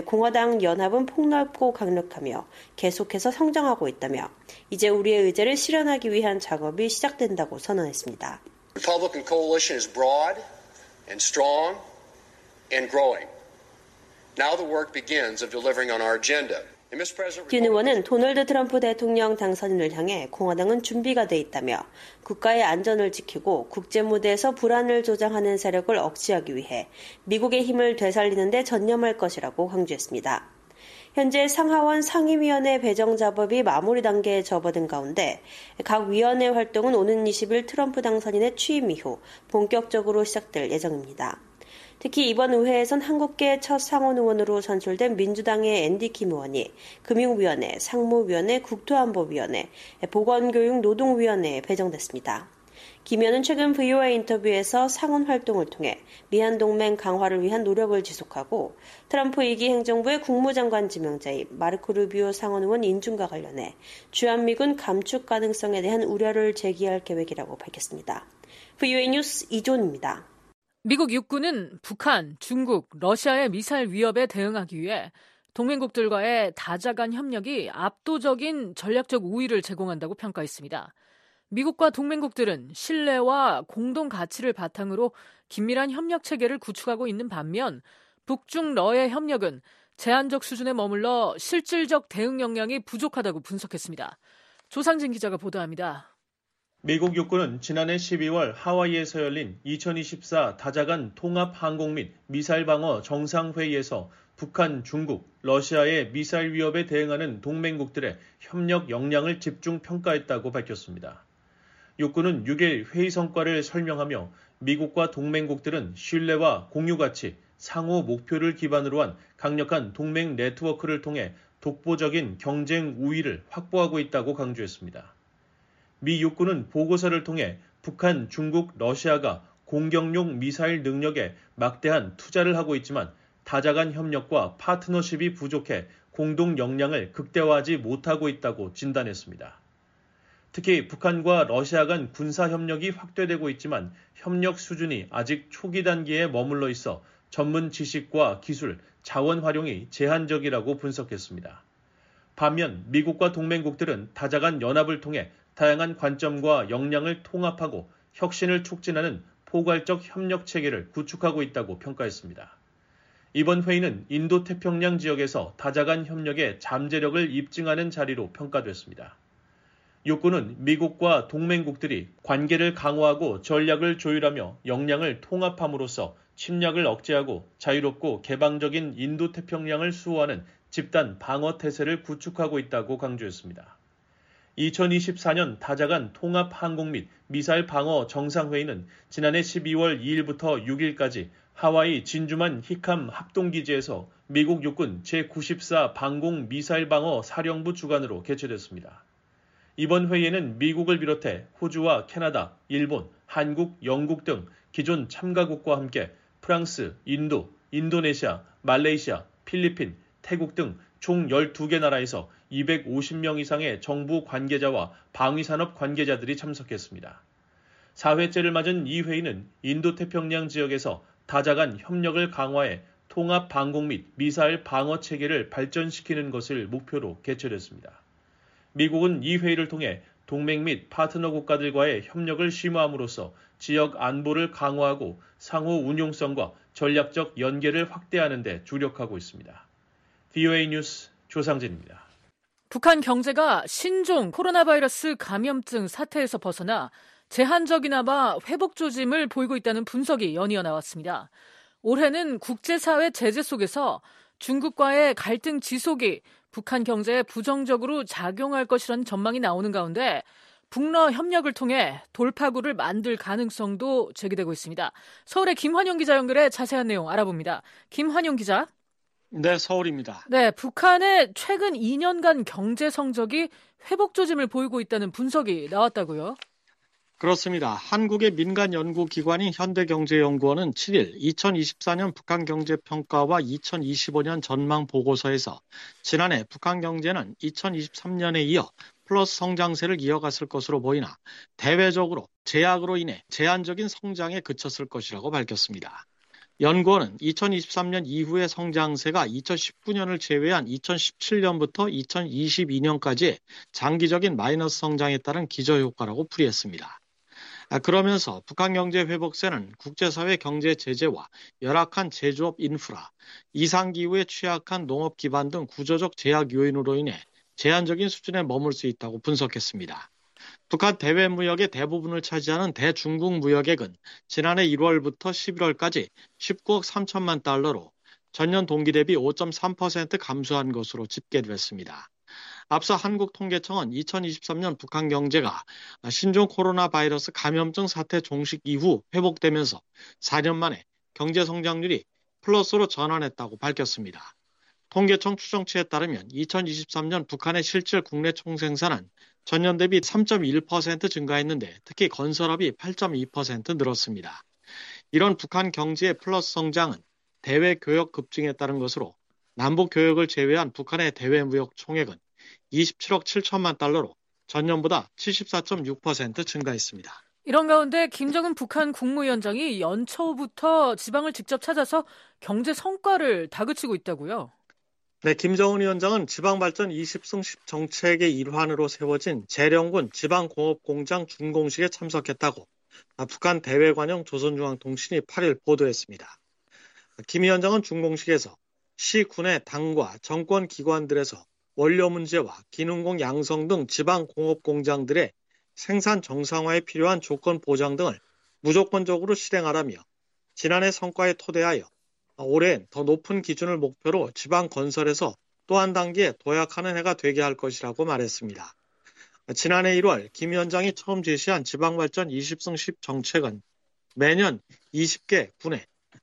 공화당 연합은 폭넓고 강력하며 계속해서 성장하고 있다며 이제 우리의 의제를 실현하기 위한 작업이 시작된다고 선언했습니다. Republican coalition is broad and strong and growing. Now the work begins of delivering on our agenda. 듀 의원은 도널드 트럼프 대통령 당선인을 향해 공화당은 준비가 돼 있다며 국가의 안전을 지키고 국제 무대에서 불안을 조장하는 세력을 억제하기 위해 미국의 힘을 되살리는 데 전념할 것이라고 강조했습니다. 현재 상하원 상임위원회 배정 작업이 마무리 단계에 접어든 가운데 각 위원회 활동은 오는 이십 일 트럼프 당선인의 취임 이후 본격적으로 시작될 예정입니다. 특히 이번 의회에선 한국계 첫 상원 의원으로 선출된 민주당의 앤디 킴 의원이 금융위원회, 상무위원회, 국토안보위원회, 보건교육노동위원회에 배정됐습니다. 김 의원은 최근 브이오에이 인터뷰에서 상원 활동을 통해 미한 동맹 강화를 위한 노력을 지속하고 트럼프 이 기 행정부의 국무장관 지명자인 마르코 루비오 상원 의원 인준과 관련해 주한미군 감축 가능성에 대한 우려를 제기할 계획이라고 밝혔습니다. 브이오에이 뉴스 이존입니다. 미국 육군은 북한, 중국, 러시아의 미사일 위협에 대응하기 위해 동맹국들과의 다자간 협력이 압도적인 전략적 우위를 제공한다고 평가했습니다. 미국과 동맹국들은 신뢰와 공동 가치를 바탕으로 긴밀한 협력 체계를 구축하고 있는 반면 북중러의 협력은 제한적 수준에 머물러 실질적 대응 역량이 부족하다고 분석했습니다. 조상진 기자가 보도합니다. 미국 육군은 지난해 십이월 하와이에서 열린 이천이십사 다자간 통합항공 및 미사일 방어 정상회의에서 북한, 중국, 러시아의 미사일 위협에 대응하는 동맹국들의 협력 역량을 집중 평가했다고 밝혔습니다. 육군은 육 일 회의 성과를 설명하며 미국과 동맹국들은 신뢰와 공유 가치, 상호 목표를 기반으로 한 강력한 동맹 네트워크를 통해 독보적인 경쟁 우위를 확보하고 있다고 강조했습니다. 미 육군은 보고서를 통해 북한, 중국, 러시아가 공격용 미사일 능력에 막대한 투자를 하고 있지만 다자간 협력과 파트너십이 부족해 공동 역량을 극대화하지 못하고 있다고 진단했습니다. 특히 북한과 러시아 간 군사 협력이 확대되고 있지만 협력 수준이 아직 초기 단계에 머물러 있어 전문 지식과 기술, 자원 활용이 제한적이라고 분석했습니다. 반면 미국과 동맹국들은 다자간 연합을 통해 다양한 관점과 역량을 통합하고 혁신을 촉진하는 포괄적 협력 체계를 구축하고 있다고 평가했습니다. 이번 회의는 인도태평양 지역에서 다자간 협력의 잠재력을 입증하는 자리로 평가됐습니다. 육군은 미국과 동맹국들이 관계를 강화하고 전략을 조율하며 역량을 통합함으로써 침략을 억제하고 자유롭고 개방적인 인도태평양을 수호하는 집단 방어 태세를 구축하고 있다고 강조했습니다. 이천이십사년 다자간 통합항공 및 미사일 방어 정상회의는 지난해 십이월 이일부터 육일까지 하와이 진주만 히캄 합동기지에서 미국 육군 제구십사 방공 미사일 방어 사령부 주관으로 개최됐습니다. 이번 회의에는 미국을 비롯해 호주와 캐나다, 일본, 한국, 영국 등 기존 참가국과 함께 프랑스, 인도, 인도네시아, 말레이시아, 필리핀, 태국 등 총 열두 개 나라에서 이백오십 명 이상의 정부 관계자와 방위산업 관계자들이 참석했습니다. 사 회째를 맞은 이 회의는 인도태평양 지역에서 다자간 협력을 강화해 통합 방공 및 미사일 방어 체계를 발전시키는 것을 목표로 개최됐습니다. 미국은 이 회의를 통해 동맹 및 파트너 국가들과의 협력을 심화함으로써 지역 안보를 강화하고 상호 운용성과 전략적 연계를 확대하는 데 주력하고 있습니다. 브이오에이 뉴스 조상진입니다. 북한 경제가 신종 코로나 바이러스 감염증 사태에서 벗어나 제한적이나마 회복 조짐을 보이고 있다는 분석이 연이어 나왔습니다. 올해는 국제사회 제재 속에서 중국과의 갈등 지속이 북한 경제에 부정적으로 작용할 것이라는 전망이 나오는 가운데 북러 협력을 통해 돌파구를 만들 가능성도 제기되고 있습니다. 서울의 김환용 기자 연결해 자세한 내용 알아봅니다. 김환용 기자. 네, 서울입니다. 네, 북한의 최근 이 년간 경제 성적이 회복 조짐을 보이고 있다는 분석이 나왔다고요? 그렇습니다. 한국의 민간 연구기관인 현대경제연구원은 칠일 이천이십사년 북한 경제평가와 이천이십오년 전망 보고서에서 지난해 북한 경제는 이천이십삼년에 이어 플러스 성장세를 이어갔을 것으로 보이나 대외적으로 제약으로 인해 제한적인 성장에 그쳤을 것이라고 밝혔습니다. 연구원은 이천이십삼년 이후의 성장세가 이천십구년을 제외한 이천십칠년부터 이천이십이년까지의 장기적인 마이너스 성장에 따른 기저효과라고 풀이했습니다. 그러면서 북한 경제 회복세는 국제사회 경제 제재와 열악한 제조업 인프라, 이상기후에 취약한 농업 기반 등 구조적 제약 요인으로 인해 제한적인 수준에 머물 수 있다고 분석했습니다. 북한 대외 무역의 대부분을 차지하는 대중국 무역액은 지난해 일월부터 십일월까지 십구억 삼천만 달러로 전년 동기 대비 오 점 삼 퍼센트 감소한 것으로 집계됐습니다. 앞서 한국통계청은 이천이십삼년 북한 경제가 신종 코로나 바이러스 감염증 사태 종식 이후 회복되면서 사 년 만에 경제 성장률이 플러스로 전환했다고 밝혔습니다. 통계청 추정치에 따르면 이천이십삼년 북한의 실질 국내 총생산은 전년 대비 삼 점 일 퍼센트 증가했는데 특히 건설업이 팔 점 이 퍼센트 늘었습니다. 이런 북한 경제의 플러스 성장은 대외 교역 급증에 따른 것으로 남북 교역을 제외한 북한의 대외 무역 총액은 이십칠억 칠천만 달러로 전년보다 칠십사 점 육 퍼센트 증가했습니다. 이런 가운데 김정은 북한 국무위원장이 연초부터 지방을 직접 찾아서 경제 성과를 다그치고 있다고요? 네, 김정은 위원장은 지방발전 이십승 십 정책의 일환으로 세워진 재령군 지방공업공장 준공식에 참석했다고 북한 대외관영 조선중앙통신이 팔일 보도했습니다. 김 위원장은 준공식에서 시, 군의 당과 정권기관들에서 원료 문제와 기능공 양성 등 지방공업공장들의 생산 정상화에 필요한 조건 보장 등을 무조건적으로 실행하라며 지난해 성과에 토대하여 올해는 더 높은 기준을 목표로 지방 건설에서 또 한 단계 도약하는 해가 되게 할 것이라고 말했습니다. 지난해 일월 김 위원장이 처음 제시한 지방발전 이십승 십 정책은 매년 이십 개 군에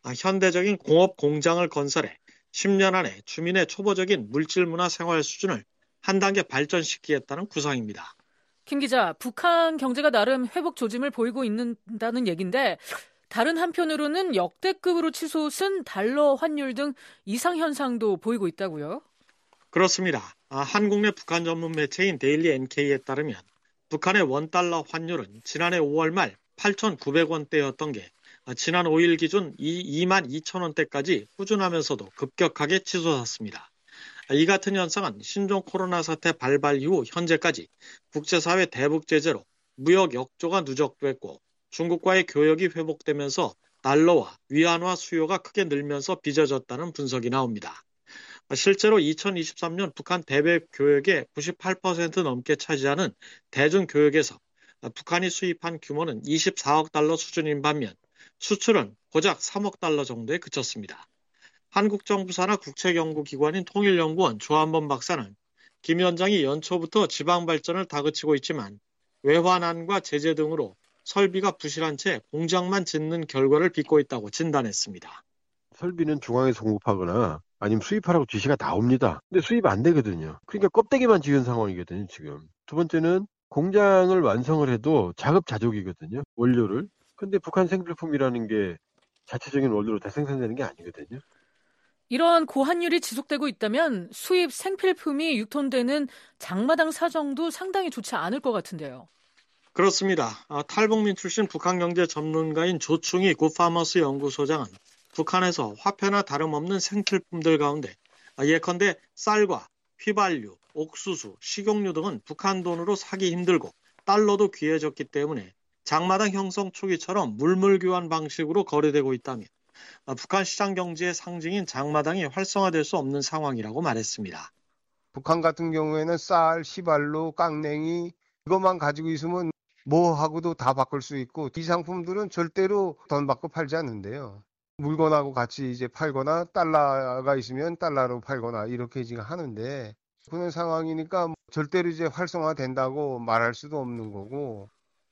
현대적인 공업 공장을 건설해 십 년 안에 주민의 초보적인 물질문화 생활 수준을 한 단계 발전시키겠다는 구상입니다. 김 기자, 북한 경제가 나름 회복 조짐을 보이고 있다는 얘기인데 다른 한편으로는 역대급으로 치솟은 달러 환율 등 이상 현상도 보이고 있다고요? 그렇습니다. 한국 내 북한 전문 매체인 데일리 엔케이에 따르면 북한의 원달러 환율은 지난해 오월 말 팔천구백 원대였던 게 지난 오일 기준 이만 이천 원대까지 꾸준하면서도 급격하게 치솟았습니다. 이 같은 현상은 신종 코로나 사태 발발 이후 현재까지 국제사회 대북 제재로 무역 역조가 누적됐고 중국과의 교역이 회복되면서 달러와 위안화 수요가 크게 늘면서 빚어졌다는 분석이 나옵니다. 실제로 이천이십삼 년 북한 대외 교역의 구십팔 퍼센트 넘게 차지하는 대중교역에서 북한이 수입한 규모는 이십사억 달러 수준인 반면 수출은 고작 삼억 달러 정도에 그쳤습니다. 한국 정부 산하 국책연구기관인 통일연구원 조한범 박사는 김 위원장이 연초부터 지방 발전을 다그치고 있지만 외환안과 제재 등으로 설비가 부실한 채 공장만 짓는 결과를 빚고 있다고 진단했습니다. 설비는 중앙에서 공급하거나 아니면 수입하라고 지시가 나옵니다. 근데 수입 안 되거든요. 그러니까 껍데기만 지은 상황이거든요, 지금. 두 번째는 공장을 완성을 해도 자급자족이거든요, 원료를. 근데 북한 생필품이라는 게 자체적인 원료로 다 생산되는 게 아니거든요. 이런 고환율이 지속되고 있다면 수입 생필품이 유통되는 장마당 사정도 상당히 좋지 않을 것 같은데요. 그렇습니다. 탈북민 출신 북한경제 전문가인 조충희 굿파머스 연구소장은 북한에서 화폐나 다름없는 생필품들 가운데 예컨대 쌀과 휘발유, 옥수수, 식용유 등은 북한 돈으로 사기 힘들고 달러도 귀해졌기 때문에 장마당 형성 초기처럼 물물교환 방식으로 거래되고 있다며 북한 시장 경제의 상징인 장마당이 활성화될 수 없는 상황이라고 말했습니다. 북한 같은 경우에는 쌀, 휘발유, 깡냉이 이것만 가지고 있으면 뭐하고도 다 바꿀 수 있고 이 상품들은 절대로 돈 받고 팔지 않는데요. 물건하고 같이 이제 팔거나 달러가 있으면 달러로 팔거나 이렇게 지금 하는데 그런 상황이니까 절대로 이제 활성화된다고 말할 수도 없는 거고.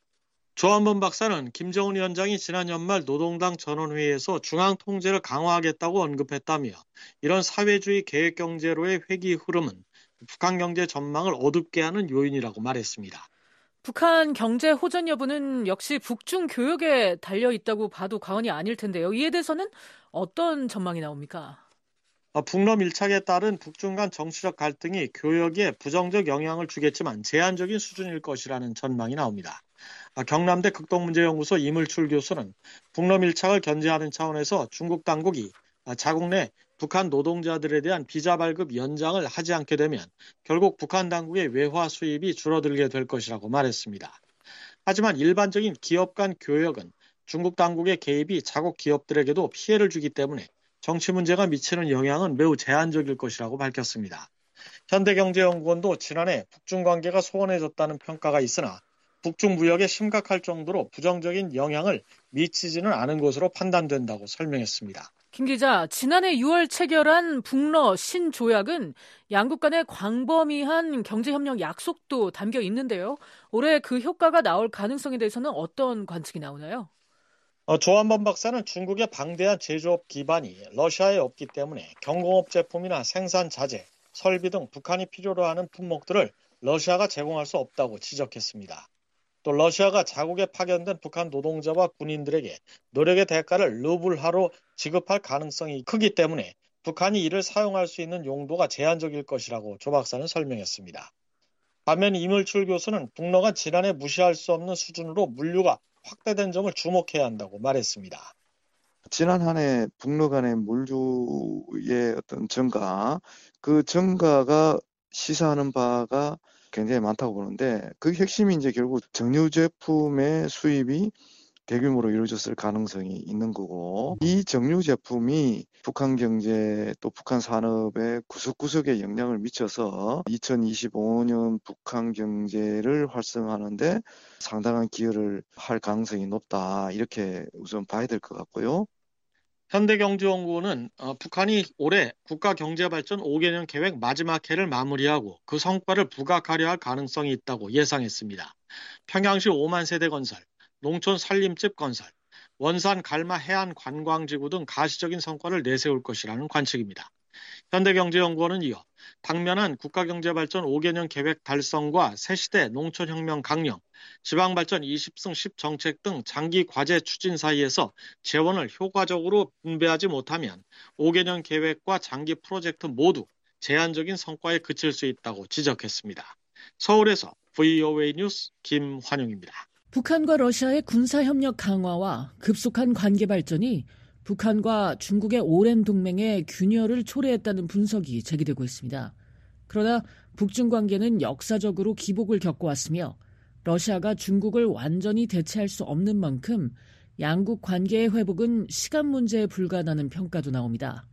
조한범 박사는 김정은 위원장이 지난 연말 노동당 전원회의에서 중앙 통제를 강화하겠다고 언급했다며 이런 사회주의 계획경제로의 회귀 흐름은 북한 경제 전망을 어둡게 하는 요인이라고 말했습니다. 북한 경제 호전 여부는 역시 북중 교역에 달려 있다고 봐도 과언이 아닐 텐데요. 이에 대해서는 어떤 전망이 나옵니까? 북러 밀착에 따른 북중 간 정치적 갈등이 교역에 부정적 영향을 주겠지만 제한적인 수준일 것이라는 전망이 나옵니다. 경남대 극동문제연구소 이물출 교수는 북러 밀착을 견제하는 차원에서 중국 당국이 자국 내 북한 노동자들에 대한 비자 발급 연장을 하지 않게 되면 결국 북한 당국의 외화 수입이 줄어들게 될 것이라고 말했습니다. 하지만 일반적인 기업 간 교역은 중국 당국의 개입이 자국 기업들에게도 피해를 주기 때문에 정치 문제가 미치는 영향은 매우 제한적일 것이라고 밝혔습니다. 현대경제연구원도 지난해 북중 관계가 소원해졌다는 평가가 있으나 북중 무역에 심각할 정도로 부정적인 영향을 미치지는 않은 것으로 판단된다고 설명했습니다. 김 기자, 지난해 유월 체결한 북러 신조약은 양국 간의 광범위한 경제협력 약속도 담겨 있는데요. 올해 그 효과가 나올 가능성에 대해서는 어떤 관측이 나오나요? 어, 조한범 박사는 중국의 방대한 제조업 기반이 러시아에 없기 때문에 경공업 제품이나 생산 자재, 설비 등 북한이 필요로 하는 품목들을 러시아가 제공할 수 없다고 지적했습니다. 또 러시아가 자국에 파견된 북한 노동자와 군인들에게 노력의 대가를 루블화로 지급할 가능성이 크기 때문에 북한이 이를 사용할 수 있는 용도가 제한적일 것이라고 조 박사는 설명했습니다. 반면 이물출 교수는 북러가 지난해 무시할 수 없는 수준으로 물류가 확대된 점을 주목해야 한다고 말했습니다. 지난 한 해 북러 간의 물류의 어떤 증가, 그 증가가 시사하는 바가 굉장히 많다고 보는데 그 핵심이 이제 결국 정유 제품의 수입이 대규모로 이루어졌을 가능성이 있는 거고 이 정유 제품이 북한 경제 또 북한 산업에 구석구석에 영향을 미쳐서 이천이십오 년 북한 경제를 활성화하는데 상당한 기여를 할 가능성이 높다 이렇게 우선 봐야 될 것 같고요. 현대경제연구원은 어, 북한이 올해 국가경제발전 오 개년 계획 마지막 해를 마무리하고 그 성과를 부각하려 할 가능성이 있다고 예상했습니다. 평양시 오만 세대 건설, 농촌 살림집 건설, 원산 갈마 해안 관광지구 등 가시적인 성과를 내세울 것이라는 관측입니다. 현대경제연구원은 이어 당면한 국가경제발전 오 개년 계획 달성과 새시대 농촌혁명 강령, 지방발전 이십 승 십 정책 등 장기 과제 추진 사이에서 재원을 효과적으로 분배하지 못하면 오 개년 계획과 장기 프로젝트 모두 제한적인 성과에 그칠 수 있다고 지적했습니다. 서울에서 브이오에이 뉴스 김환용입니다. 북한과 러시아의 군사협력 강화와 급속한 관계 발전이 북한과 중국의 오랜 동맹에 균열을 초래했다는 분석이 제기되고 있습니다. 그러나 북중 관계는 역사적으로 기복을 겪어왔으며 러시아가 중국을 완전히 대체할 수 없는 만큼 양국 관계의 회복은 시간 문제에 불과하다는 평가도 나옵니다.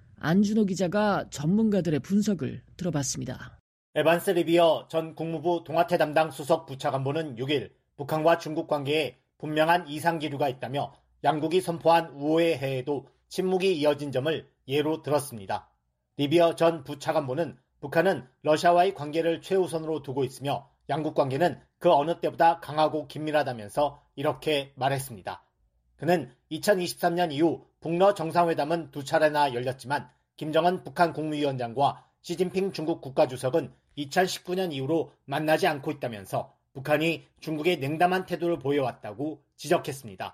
안준호 기자가 전문가들의 분석을 들어봤습니다. 에반스 리비어 전 국무부 동아태 담당 수석 부차관보는 육 일 북한과 중국 관계에 분명한 이상 기류가 있다며 양국이 선포한 우호의 해에도 침묵이 이어진 점을 예로 들었습니다. 리비어 전 부차관보는 북한은 러시아와의 관계를 최우선으로 두고 있으며 양국 관계는 그 어느 때보다 강하고 긴밀하다면서 이렇게 말했습니다. 그는 이천이십삼 년 이후 북러 정상회담은 두 차례나 열렸지만 김정은 북한 국무위원장과 시진핑 중국 국가주석은 이천십구 년 이후로 만나지 않고 있다면서 북한이 중국에 냉담한 태도를 보여왔다고 지적했습니다.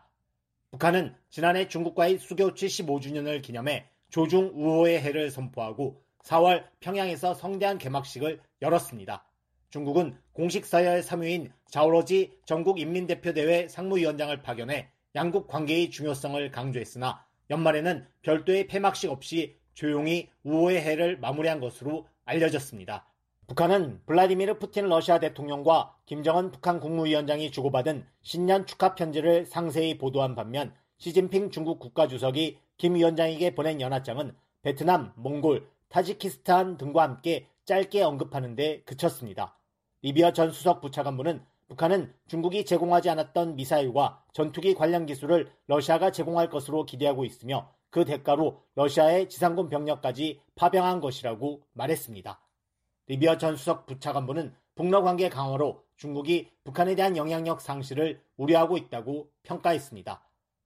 북한은 지난해 중국과의 수교 칠십오 주년을 기념해 조중 우호의 해를 선포하고 사월 평양에서 성대한 개막식을 열었습니다. 중국은 공식 서열 삼 위인 자오러지 전국인민대표대회 상무위원장을 파견해 양국 관계의 중요성을 강조했으나 연말에는 별도의 폐막식 없이 조용히 우호의 해를 마무리한 것으로 알려졌습니다. 북한은 블라디미르 푸틴 러시아 대통령과 김정은 북한 국무위원장이 주고받은 신년 축하 편지를 상세히 보도한 반면 시진핑 중국 국가주석이 김 위원장에게 보낸 연하장은 베트남, 몽골, 타지키스탄 등과 함께 짧게 언급하는 데 그쳤습니다. 리비어 전 수석 부차관보는 북한은 중국이 제공하지 않았던 미사일과 전투기 관련 기술을 러시아가 제공할 것으로 기대하고 있으며 그 대가로 러시아의 지상군 병력까지 파병한 것이라고 말했습니다. 리비어 전 수석 부차관보는 북러 관계 강화로 중국이 북한에 대한 영향력 상실을 우려하고 있다고 평가했습니다.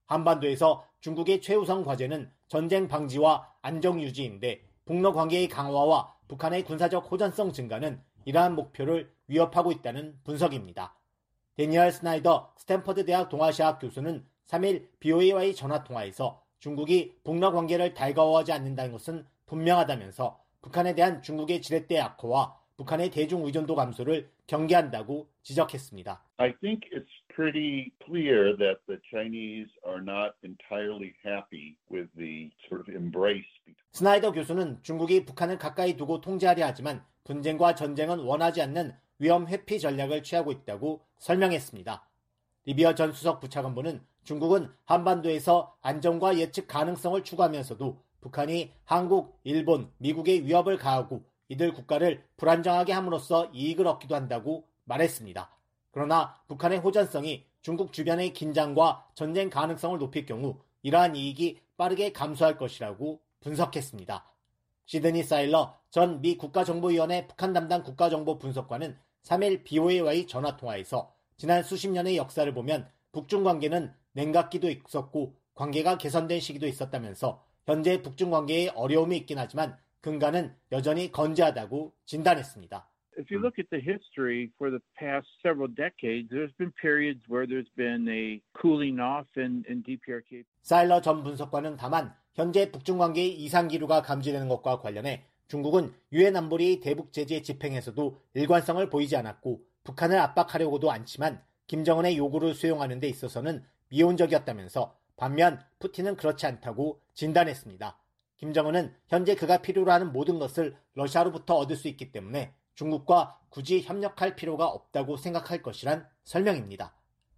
한반도에서 중국의 최우선 과제는 전쟁 방지와 안정 유지인데 북러 관계의 강화와 북한의 군사적 호전성 증가는 이러한 목표를 위협하고 있다는 분석입니다. 데니얼 스나이더 스탠퍼드 대학 동아시아학 교수는 삼 일 비오에이와의 전화통화에서 중국이 북러 관계를 달가워하지 않는다는 것은 분명하다면서 북한에 대한 중국의 지렛대 악화와 북한의 대중 의존도 감소를 경계한다고 지적했습니다. I think it's pretty clear that the Chinese are not entirely happy with the sort of embrace. 스나이더 교수는 중국이 북한을 가까이 두고 통제하려 하지만 분쟁과 전쟁은 원하지 않는 위험 회피 전략을 취하고 있다고 설명했습니다. 리비어 전 수석 부차관보는 중국은 한반도에서 안정과 예측 가능성을 추구하면서도 북한이 한국, 일본, 미국의 위협을 가하고 이들 국가를 불안정하게 함으로써 이익을 얻기도 한다고 말했습니다. 그러나 북한의 호전성이 중국 주변의 긴장과 전쟁 가능성을 높일 경우 이러한 이익이 빠르게 감소할 것이라고 분석했습니다. 시드니 사일러 전 미 국가정보위원회 북한 담당 국가정보 분석관은 삼 일 비오에이와의 전화통화에서 지난 수십 년의 역사를 보면 북중 관계는 냉각기도 있었고 관계가 개선된 시기도 있었다면서 현재 북중 관계에 어려움이 있긴 하지만 근간은 여전히 건재하다고 진단했습니다. If you look at the history for the past several decades, there's been periods where there's been a cooling off in, in 디피알케이. 사일러 전 분석관은 다만 현재 북중 관계의 이상 기류가 감지되는 것과 관련해 중국은 유엔 안보리 대북 제재 집행에서도 일관성을 보이지 않았고 북한을 압박하려고도 않지만 김정은의 요구를 수용하는 데 있어서는 미온적이었다면서 반면 푸틴은 그렇지 않다고 진단했습니다. 김정은은 현재 그가 필요로 하는 모든 것을 러시아로부터 얻을 수 있기 때문에 중국과 굳이 협력할 필요가 없다고 생각할 것이란 설명입니다.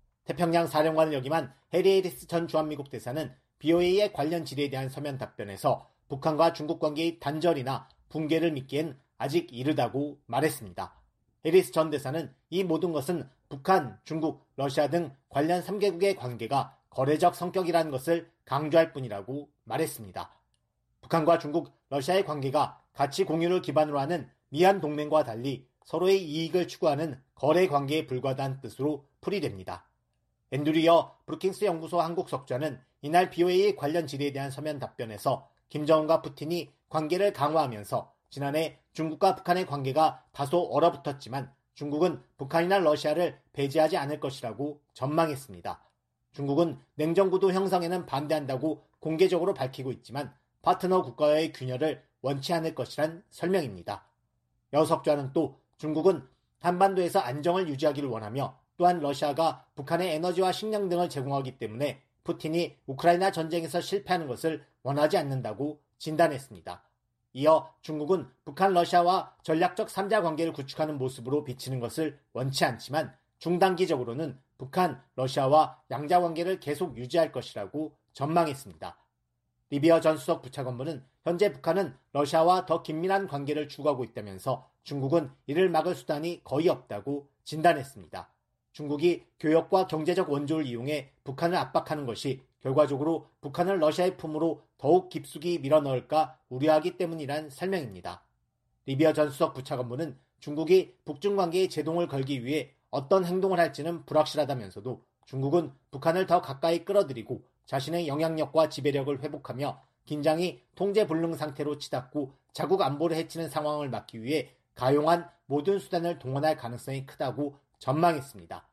태평양 사령관을 역임한 해리 해리스 전 주한미국 대사는 비오에이의 관련 질의에 대한 서면 답변에서 북한과 중국 관계의 단절이나 붕괴를 믿기엔 아직 이르다고 말했습니다. 해리스 전 대사는 이 모든 것은 북한, 중국, 러시아 등 관련 삼 개국의 관계가 거래적 성격이라는 것을 강조할 뿐이라고 말했습니다. 북한과 중국, 러시아의 관계가 가치 공유를 기반으로 하는 미한 동맹과 달리 서로의 이익을 추구하는 거래 관계에 불과하다는 뜻으로 풀이됩니다. 앤드류어 브루킹스 연구소 한국 석좌는 이날 비오에이 관련 질의에 대한 서면 답변에서 김정은과 푸틴이 관계를 강화하면서 지난해 중국과 북한의 관계가 다소 얼어붙었지만 중국은 북한이나 러시아를 배제하지 않을 것이라고 전망했습니다. 중국은 냉정구도 형성에는 반대한다고 공개적으로 밝히고 있지만 파트너 국가와의 균열을 원치 않을 것이란 설명입니다. 여 석좌는 또 중국은 한반도에서 안정을 유지하기를 원하며 또한 러시아가 북한의 에너지와 식량 등을 제공하기 때문에 푸틴이 우크라이나 전쟁에서 실패하는 것을 원하지 않는다고 진단했습니다. 이어 중국은 북한, 러시아와 전략적 삼자 관계를 구축하는 모습으로 비치는 것을 원치 않지만 중단기적으로는 북한, 러시아와 양자 관계를 계속 유지할 것이라고 전망했습니다. 리비어 전 수석 부차관보는 현재 북한은 러시아와 더 긴밀한 관계를 추구하고 있다면서 중국은 이를 막을 수단이 거의 없다고 진단했습니다. 중국이 교역과 경제적 원조를 이용해 북한을 압박하는 것이 결과적으로 북한을 러시아의 품으로 더욱 깊숙이 밀어넣을까 우려하기 때문이란 설명입니다. 리비어 전 수석 부차관보는 중국이 북중 관계에 제동을 걸기 위해 어떤 행동을 할지는 불확실하다면서도 중국은 북한을 더 가까이 끌어들이고 자신의 영향력과 지배력을 회복하며 긴장이 통제불능 상태로 치닫고 자국 안보를 해치는 상황을 막기 위해 가용한 모든 수단을 동원할 가능성이 크다고 전망했습니다.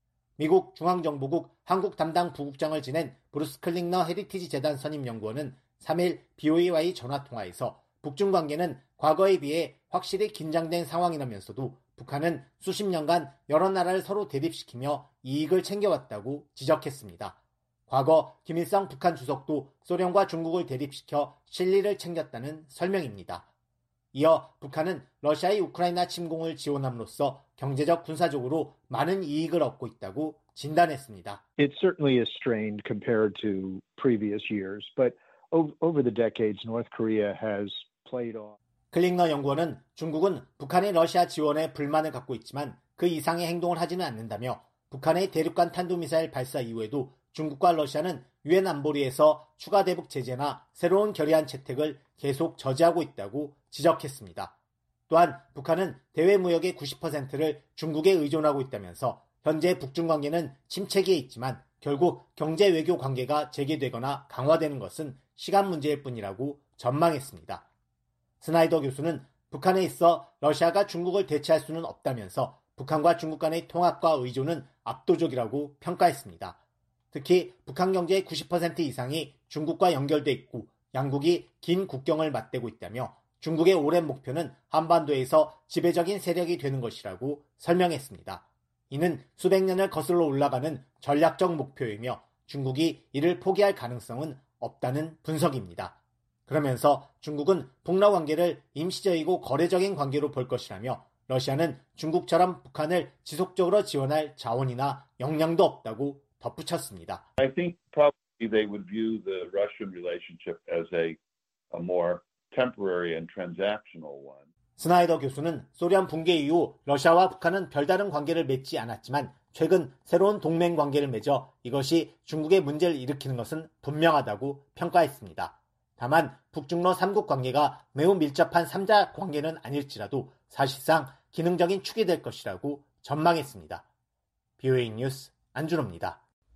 미국 중앙정보국 한국 담당 부국장을 지낸 브루스 클링너 헤리티지 재단 선임연구원은 삼 일 비오이와의 전화통화에서 북중 관계는 과거에 비해 확실히 긴장된 상황이라면서도 북한은 수십 년간 여러 나라를 서로 대립시키며 이익을 챙겨왔다고 지적했습니다. 과거 김일성 북한 주석도 소련과 중국을 대립시켜 실리를 챙겼다는 설명입니다. 이어 북한은 러시아의 우크라이나 침공을 지원함으로써 경제적, 군사적으로 많은 이익을 얻고 있다고 진단했습니다. It certainly is strained compared to previous years, but over the decades, North Korea has played off. 클링너 연구원은 중국은 북한의 러시아 지원에 불만을 갖고 있지만 그 이상의 행동을 하지는 않는다며 북한의 대륙간 탄도미사일 발사 이후에도 중국과 러시아는 유엔 안보리에서 추가 대북 제재나 새로운 결의안 채택을 계속 저지하고 있다고 지적했습니다. 또한 북한은 대외 무역의 구십 퍼센트를 중국에 의존하고 있다면서 현재 북중 관계는 침체기에 있지만 결국 경제 외교 관계가 재개되거나 강화되는 것은 시간 문제일 뿐이라고 전망했습니다. 스나이더 교수는 북한에 있어 러시아가 중국을 대체할 수는 없다면서 북한과 중국 간의 통합과 의존은 압도적이라고 평가했습니다. 특히 북한 경제의 구십 퍼센트 이상이 중국과 연결돼 있고 양국이 긴 국경을 맞대고 있다며 중국의 오랜 목표는 한반도에서 지배적인 세력이 되는 것이라고 설명했습니다. 이는 수백 년을 거슬러 올라가는 전략적 목표이며 중국이 이를 포기할 가능성은 없다는 분석입니다. 그러면서 중국은 북러 관계를 임시적이고 거래적인 관계로 볼 것이라며 러시아는 중국처럼 북한을 지속적으로 지원할 자원이나 역량도 없다고 덧붙였습니다. I think probably they would view the Russian relationship as a, a more temporary and transactional one. 스나이더 교수는 소련 붕괴 이후 러시아와 북한은 별다른 관계를 맺지 않았지만 최근 새로운 동맹 관계를 맺어 이것이 중국의 문제를 일으키는 것은 분명하다고 평가했습니다. 다만 북중러 삼국 관계가 매우 밀접한 삼자 관계는 아닐지라도 사실상 기능적인 축이 될 것이라고 전망했습니다. 비오에이 뉴스 안준호입니다.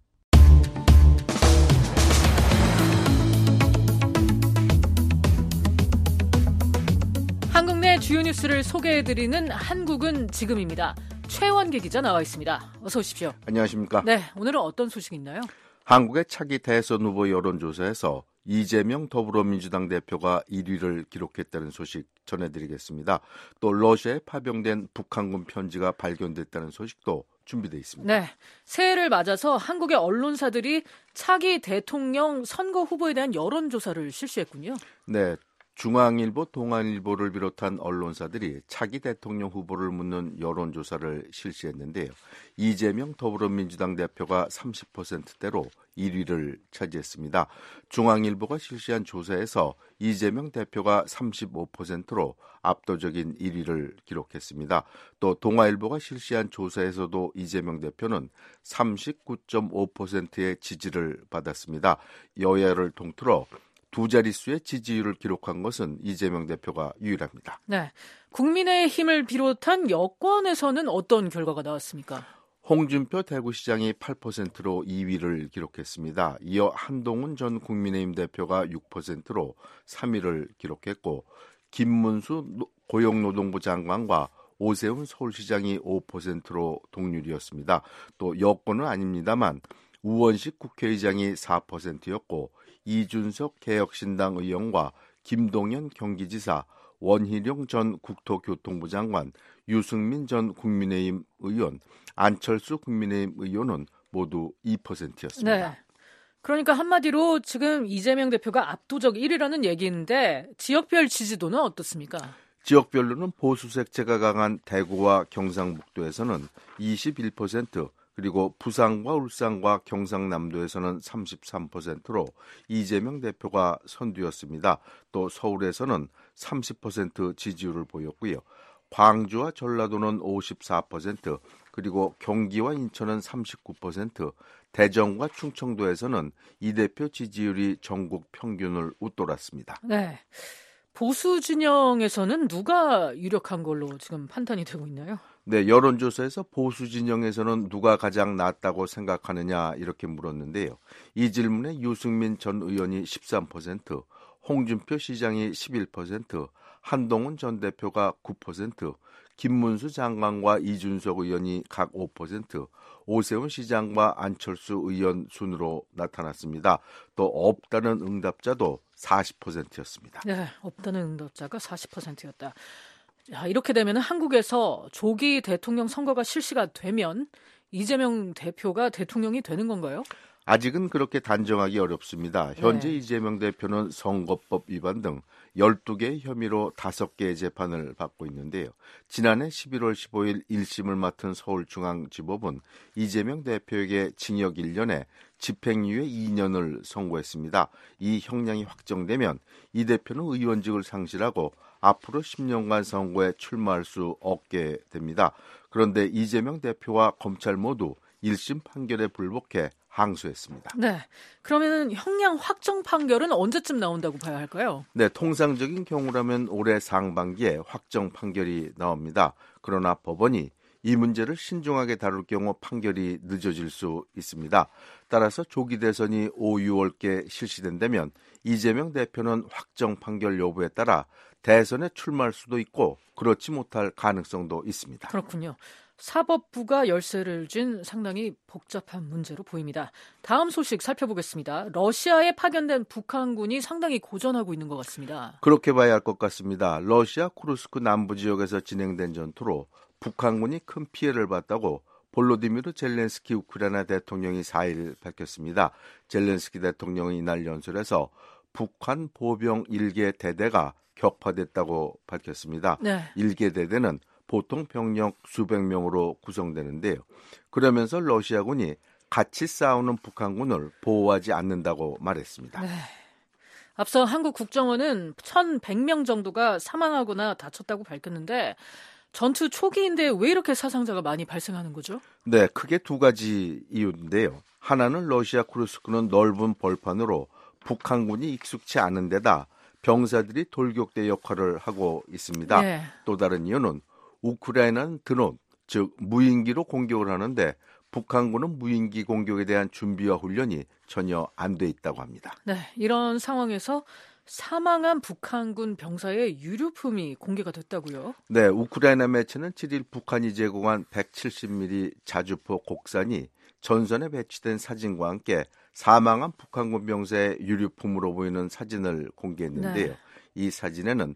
한국 내 주요 뉴스를 소개해드리는 한국은 지금입니다. 최원기 기자 나와 있습니다. 어서 오십시오. 안녕하십니까. 네, 오늘은 어떤 소식이 있나요? 한국의 차기 대선 후보 여론조사에서 이재명 더불어민주당 대표가 일 위를 기록했다는 소식 전해드리겠습니다. 또 러시아에 파병된 북한군 편지가 발견됐다는 소식도 준비되어 있습니다. 네, 새해를 맞아서 한국의 언론사들이 차기 대통령 선거 후보에 대한 여론조사를 실시했군요. 네. 중앙일보, 동아일보를 비롯한 언론사들이 차기 대통령 후보를 묻는 여론조사를 실시했는데요. 이재명 더불어민주당 대표가 삼십 퍼센트대로 일 위를 차지했습니다. 중앙일보가 실시한 조사에서 이재명 대표가 삼십오 퍼센트로 압도적인 일 위를 기록했습니다. 또 동아일보가 실시한 조사에서도 이재명 대표는 삼십구 점 오 퍼센트의 지지를 받았습니다. 여야를 통틀어 두 자릿수의 지지율을 기록한 것은 이재명 대표가 유일합니다. 네, 국민의힘을 비롯한 여권에서는 어떤 결과가 나왔습니까? 홍준표 대구시장이 팔 퍼센트로 이 위를 기록했습니다. 이어 한동훈 전 국민의힘 대표가 육 퍼센트로 삼 위를 기록했고 김문수 고용노동부 장관과 오세훈 서울시장이 오 퍼센트로 동률이었습니다. 또 여권은 아닙니다만 우원식 국회의장이 사 퍼센트였고 이준석 개혁신당 의원과 김동연 경기지사, 원희룡 전 국토교통부 장관, 유승민 전 국민의힘 의원, 안철수 국민의힘 의원은 모두 이 퍼센트였습니다. 네. 그러니까 한마디로 지금 이재명 대표가 압도적 일 위라는 얘기인데 지역별 지지도는 어떻습니까? 지역별로는 보수 색채가 강한 대구와 경상북도에서는 이십일 퍼센트, 그리고 부산과 울산과 경상남도에서는 삼십삼 퍼센트로 이재명 대표가 선두였습니다. 또 서울에서는 삼십 퍼센트 지지율을 보였고요. 광주와 전라도는 오십사 퍼센트, 그리고 경기와 인천은 삼십구 퍼센트, 대전과 충청도에서는 이 대표 지지율이 전국 평균을 웃돌았습니다. 네. 보수 진영에서는 누가 유력한 걸로 지금 판단이 되고 있나요? 네, 여론조사에서 보수 진영에서는 누가 가장 낫다고 생각하느냐 이렇게 물었는데요. 이 질문에 유승민 전 의원이 십삼 퍼센트, 홍준표 시장이 십일 퍼센트, 한동훈 전 대표가 구 퍼센트, 김문수 장관과 이준석 의원이 각 오 퍼센트, 오세훈 시장과 안철수 의원 순으로 나타났습니다. 또 없다는 응답자도 사십 퍼센트였습니다. 네, 없다는 응답자가 사십 퍼센트였다. 자, 이렇게 되면 한국에서 조기 대통령 선거가 실시가 되면 이재명 대표가 대통령이 되는 건가요? 아직은 그렇게 단정하기 어렵습니다. 현재 네. 이재명 대표는 선거법 위반 등 열두 개의 혐의로 다섯 개의 재판을 받고 있는데요. 지난해 십일월 십오일 일 심을 맡은 서울중앙지법은 이재명 대표에게 징역 일 년에 집행유예 이 년을 선고했습니다. 이 형량이 확정되면 이 대표는 의원직을 상실하고 앞으로 십 년간 선거에 출마할 수 없게 됩니다. 그런데 이재명 대표와 검찰 모두 일 심 판결에 불복해 항소했습니다. 네, 그러면 형량 확정 판결은 언제쯤 나온다고 봐야 할까요? 네, 통상적인 경우라면 올해 상반기에 확정 판결이 나옵니다. 그러나 법원이 이 문제를 신중하게 다룰 경우 판결이 늦어질 수 있습니다. 따라서 조기 대선이 오, 유월께 실시된다면 이재명 대표는 확정 판결 여부에 따라 대선에 출마할 수도 있고 그렇지 못할 가능성도 있습니다. 그렇군요. 사법부가 열쇠를 쥔 상당히 복잡한 문제로 보입니다. 다음 소식 살펴보겠습니다. 러시아에 파견된 북한군이 상당히 고전하고 있는 것 같습니다. 그렇게 봐야 할 것 같습니다. 러시아 쿠르스크 남부 지역에서 진행된 전투로 북한군이 큰 피해를 봤다고 볼로디미르 젤렌스키 우크라이나 대통령이 사 일 밝혔습니다. 젤렌스키 대통령은 이날 연설에서 북한 보병 일 개 대대가 격파됐다고 밝혔습니다. 네. 일 개 대대는 보통 병력 수백 명으로 구성되는데요. 그러면서 러시아군이 같이 싸우는 북한군을 보호하지 않는다고 말했습니다. 네. 앞서 한국 국정원은 천백 명 정도가 사망하거나 다쳤다고 밝혔는데 전투 초기인데 왜 이렇게 사상자가 많이 발생하는 거죠? 네, 크게 두 가지 이유인데요. 하나는 러시아 쿠르스크는 넓은 벌판으로 북한군이 익숙치 않은 데다 병사들이 돌격대 역할을 하고 있습니다. 네. 또 다른 이유는 우크라이나는 드론, 즉 무인기로 공격을 하는데 북한군은 무인기 공격에 대한 준비와 훈련이 전혀 안 돼 있다고 합니다. 네, 이런 상황에서 사망한 북한군 병사의 유류품이 공개가 됐다고요? 네, 우크라이나 매체는 칠 일 북한이 제공한 백칠십 밀리미터 자주포 곡산이 전선에 배치된 사진과 함께 사망한 북한군 병사의 유류품으로 보이는 사진을 공개했는데요. 네. 이 사진에는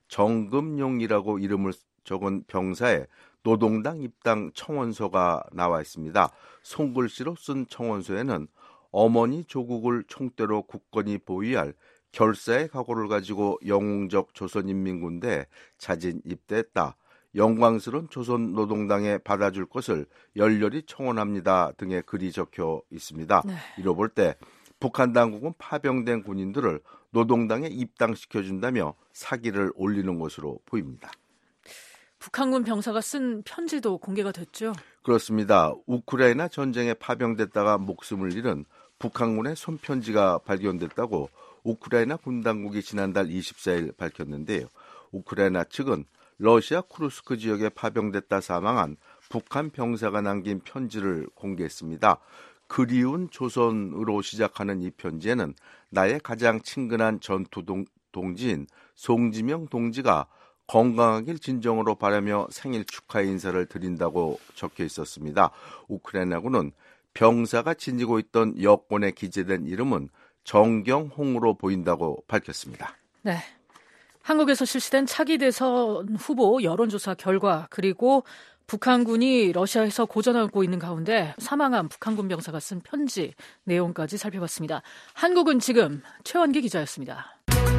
정금용이라고 이름을 적은 병사의 노동당 입당 청원서가 나와 있습니다. 손글씨로 쓴 청원서에는 어머니 조국을 총대로 굳건히 보위할 결사의 각오를 가지고 영웅적 조선인민군대에 자진 입대했다. 영광스러운 조선노동당에 받아줄 것을 열렬히 청원합니다 등의 글이 적혀 있습니다. 네. 이로 볼 때 북한 당국은 파병된 군인들을 노동당에 입당시켜준다며 사기를 올리는 것으로 보입니다. 북한군 병사가 쓴 편지도 공개가 됐죠? 그렇습니다. 우크라이나 전쟁에 파병됐다가 목숨을 잃은 북한군의 손편지가 발견됐다고 우크라이나 군 당국이 지난달 이십사일 밝혔는데요. 우크라이나 측은 러시아 쿠르스크 지역에 파병됐다 사망한 북한 병사가 남긴 편지를 공개했습니다. 그리운 조선으로 시작하는 이 편지에는 나의 가장 친근한 전투 동, 동지인 송지명 동지가 건강하길 진정으로 바라며 생일 축하 인사를 드린다고 적혀 있었습니다. 우크라이나군은 병사가 지니고 있던 여권에 기재된 이름은 정경홍으로 보인다고 밝혔습니다. 네, 한국에서 실시된 차기 대선 후보 여론조사 결과 그리고 북한군이 러시아에서 고전하고 있는 가운데 사망한 북한군 병사가 쓴 편지 내용까지 살펴봤습니다. 한국은 지금 최원기 기자였습니다.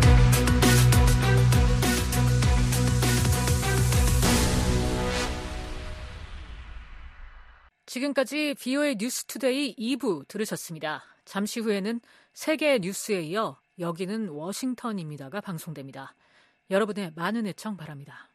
지금까지 비오에이 뉴스투데이 이 부 들으셨습니다. 잠시 후에는 세계 뉴스에 이어 여기는 워싱턴입니다가 방송됩니다. 여러분의 많은 애청 바랍니다.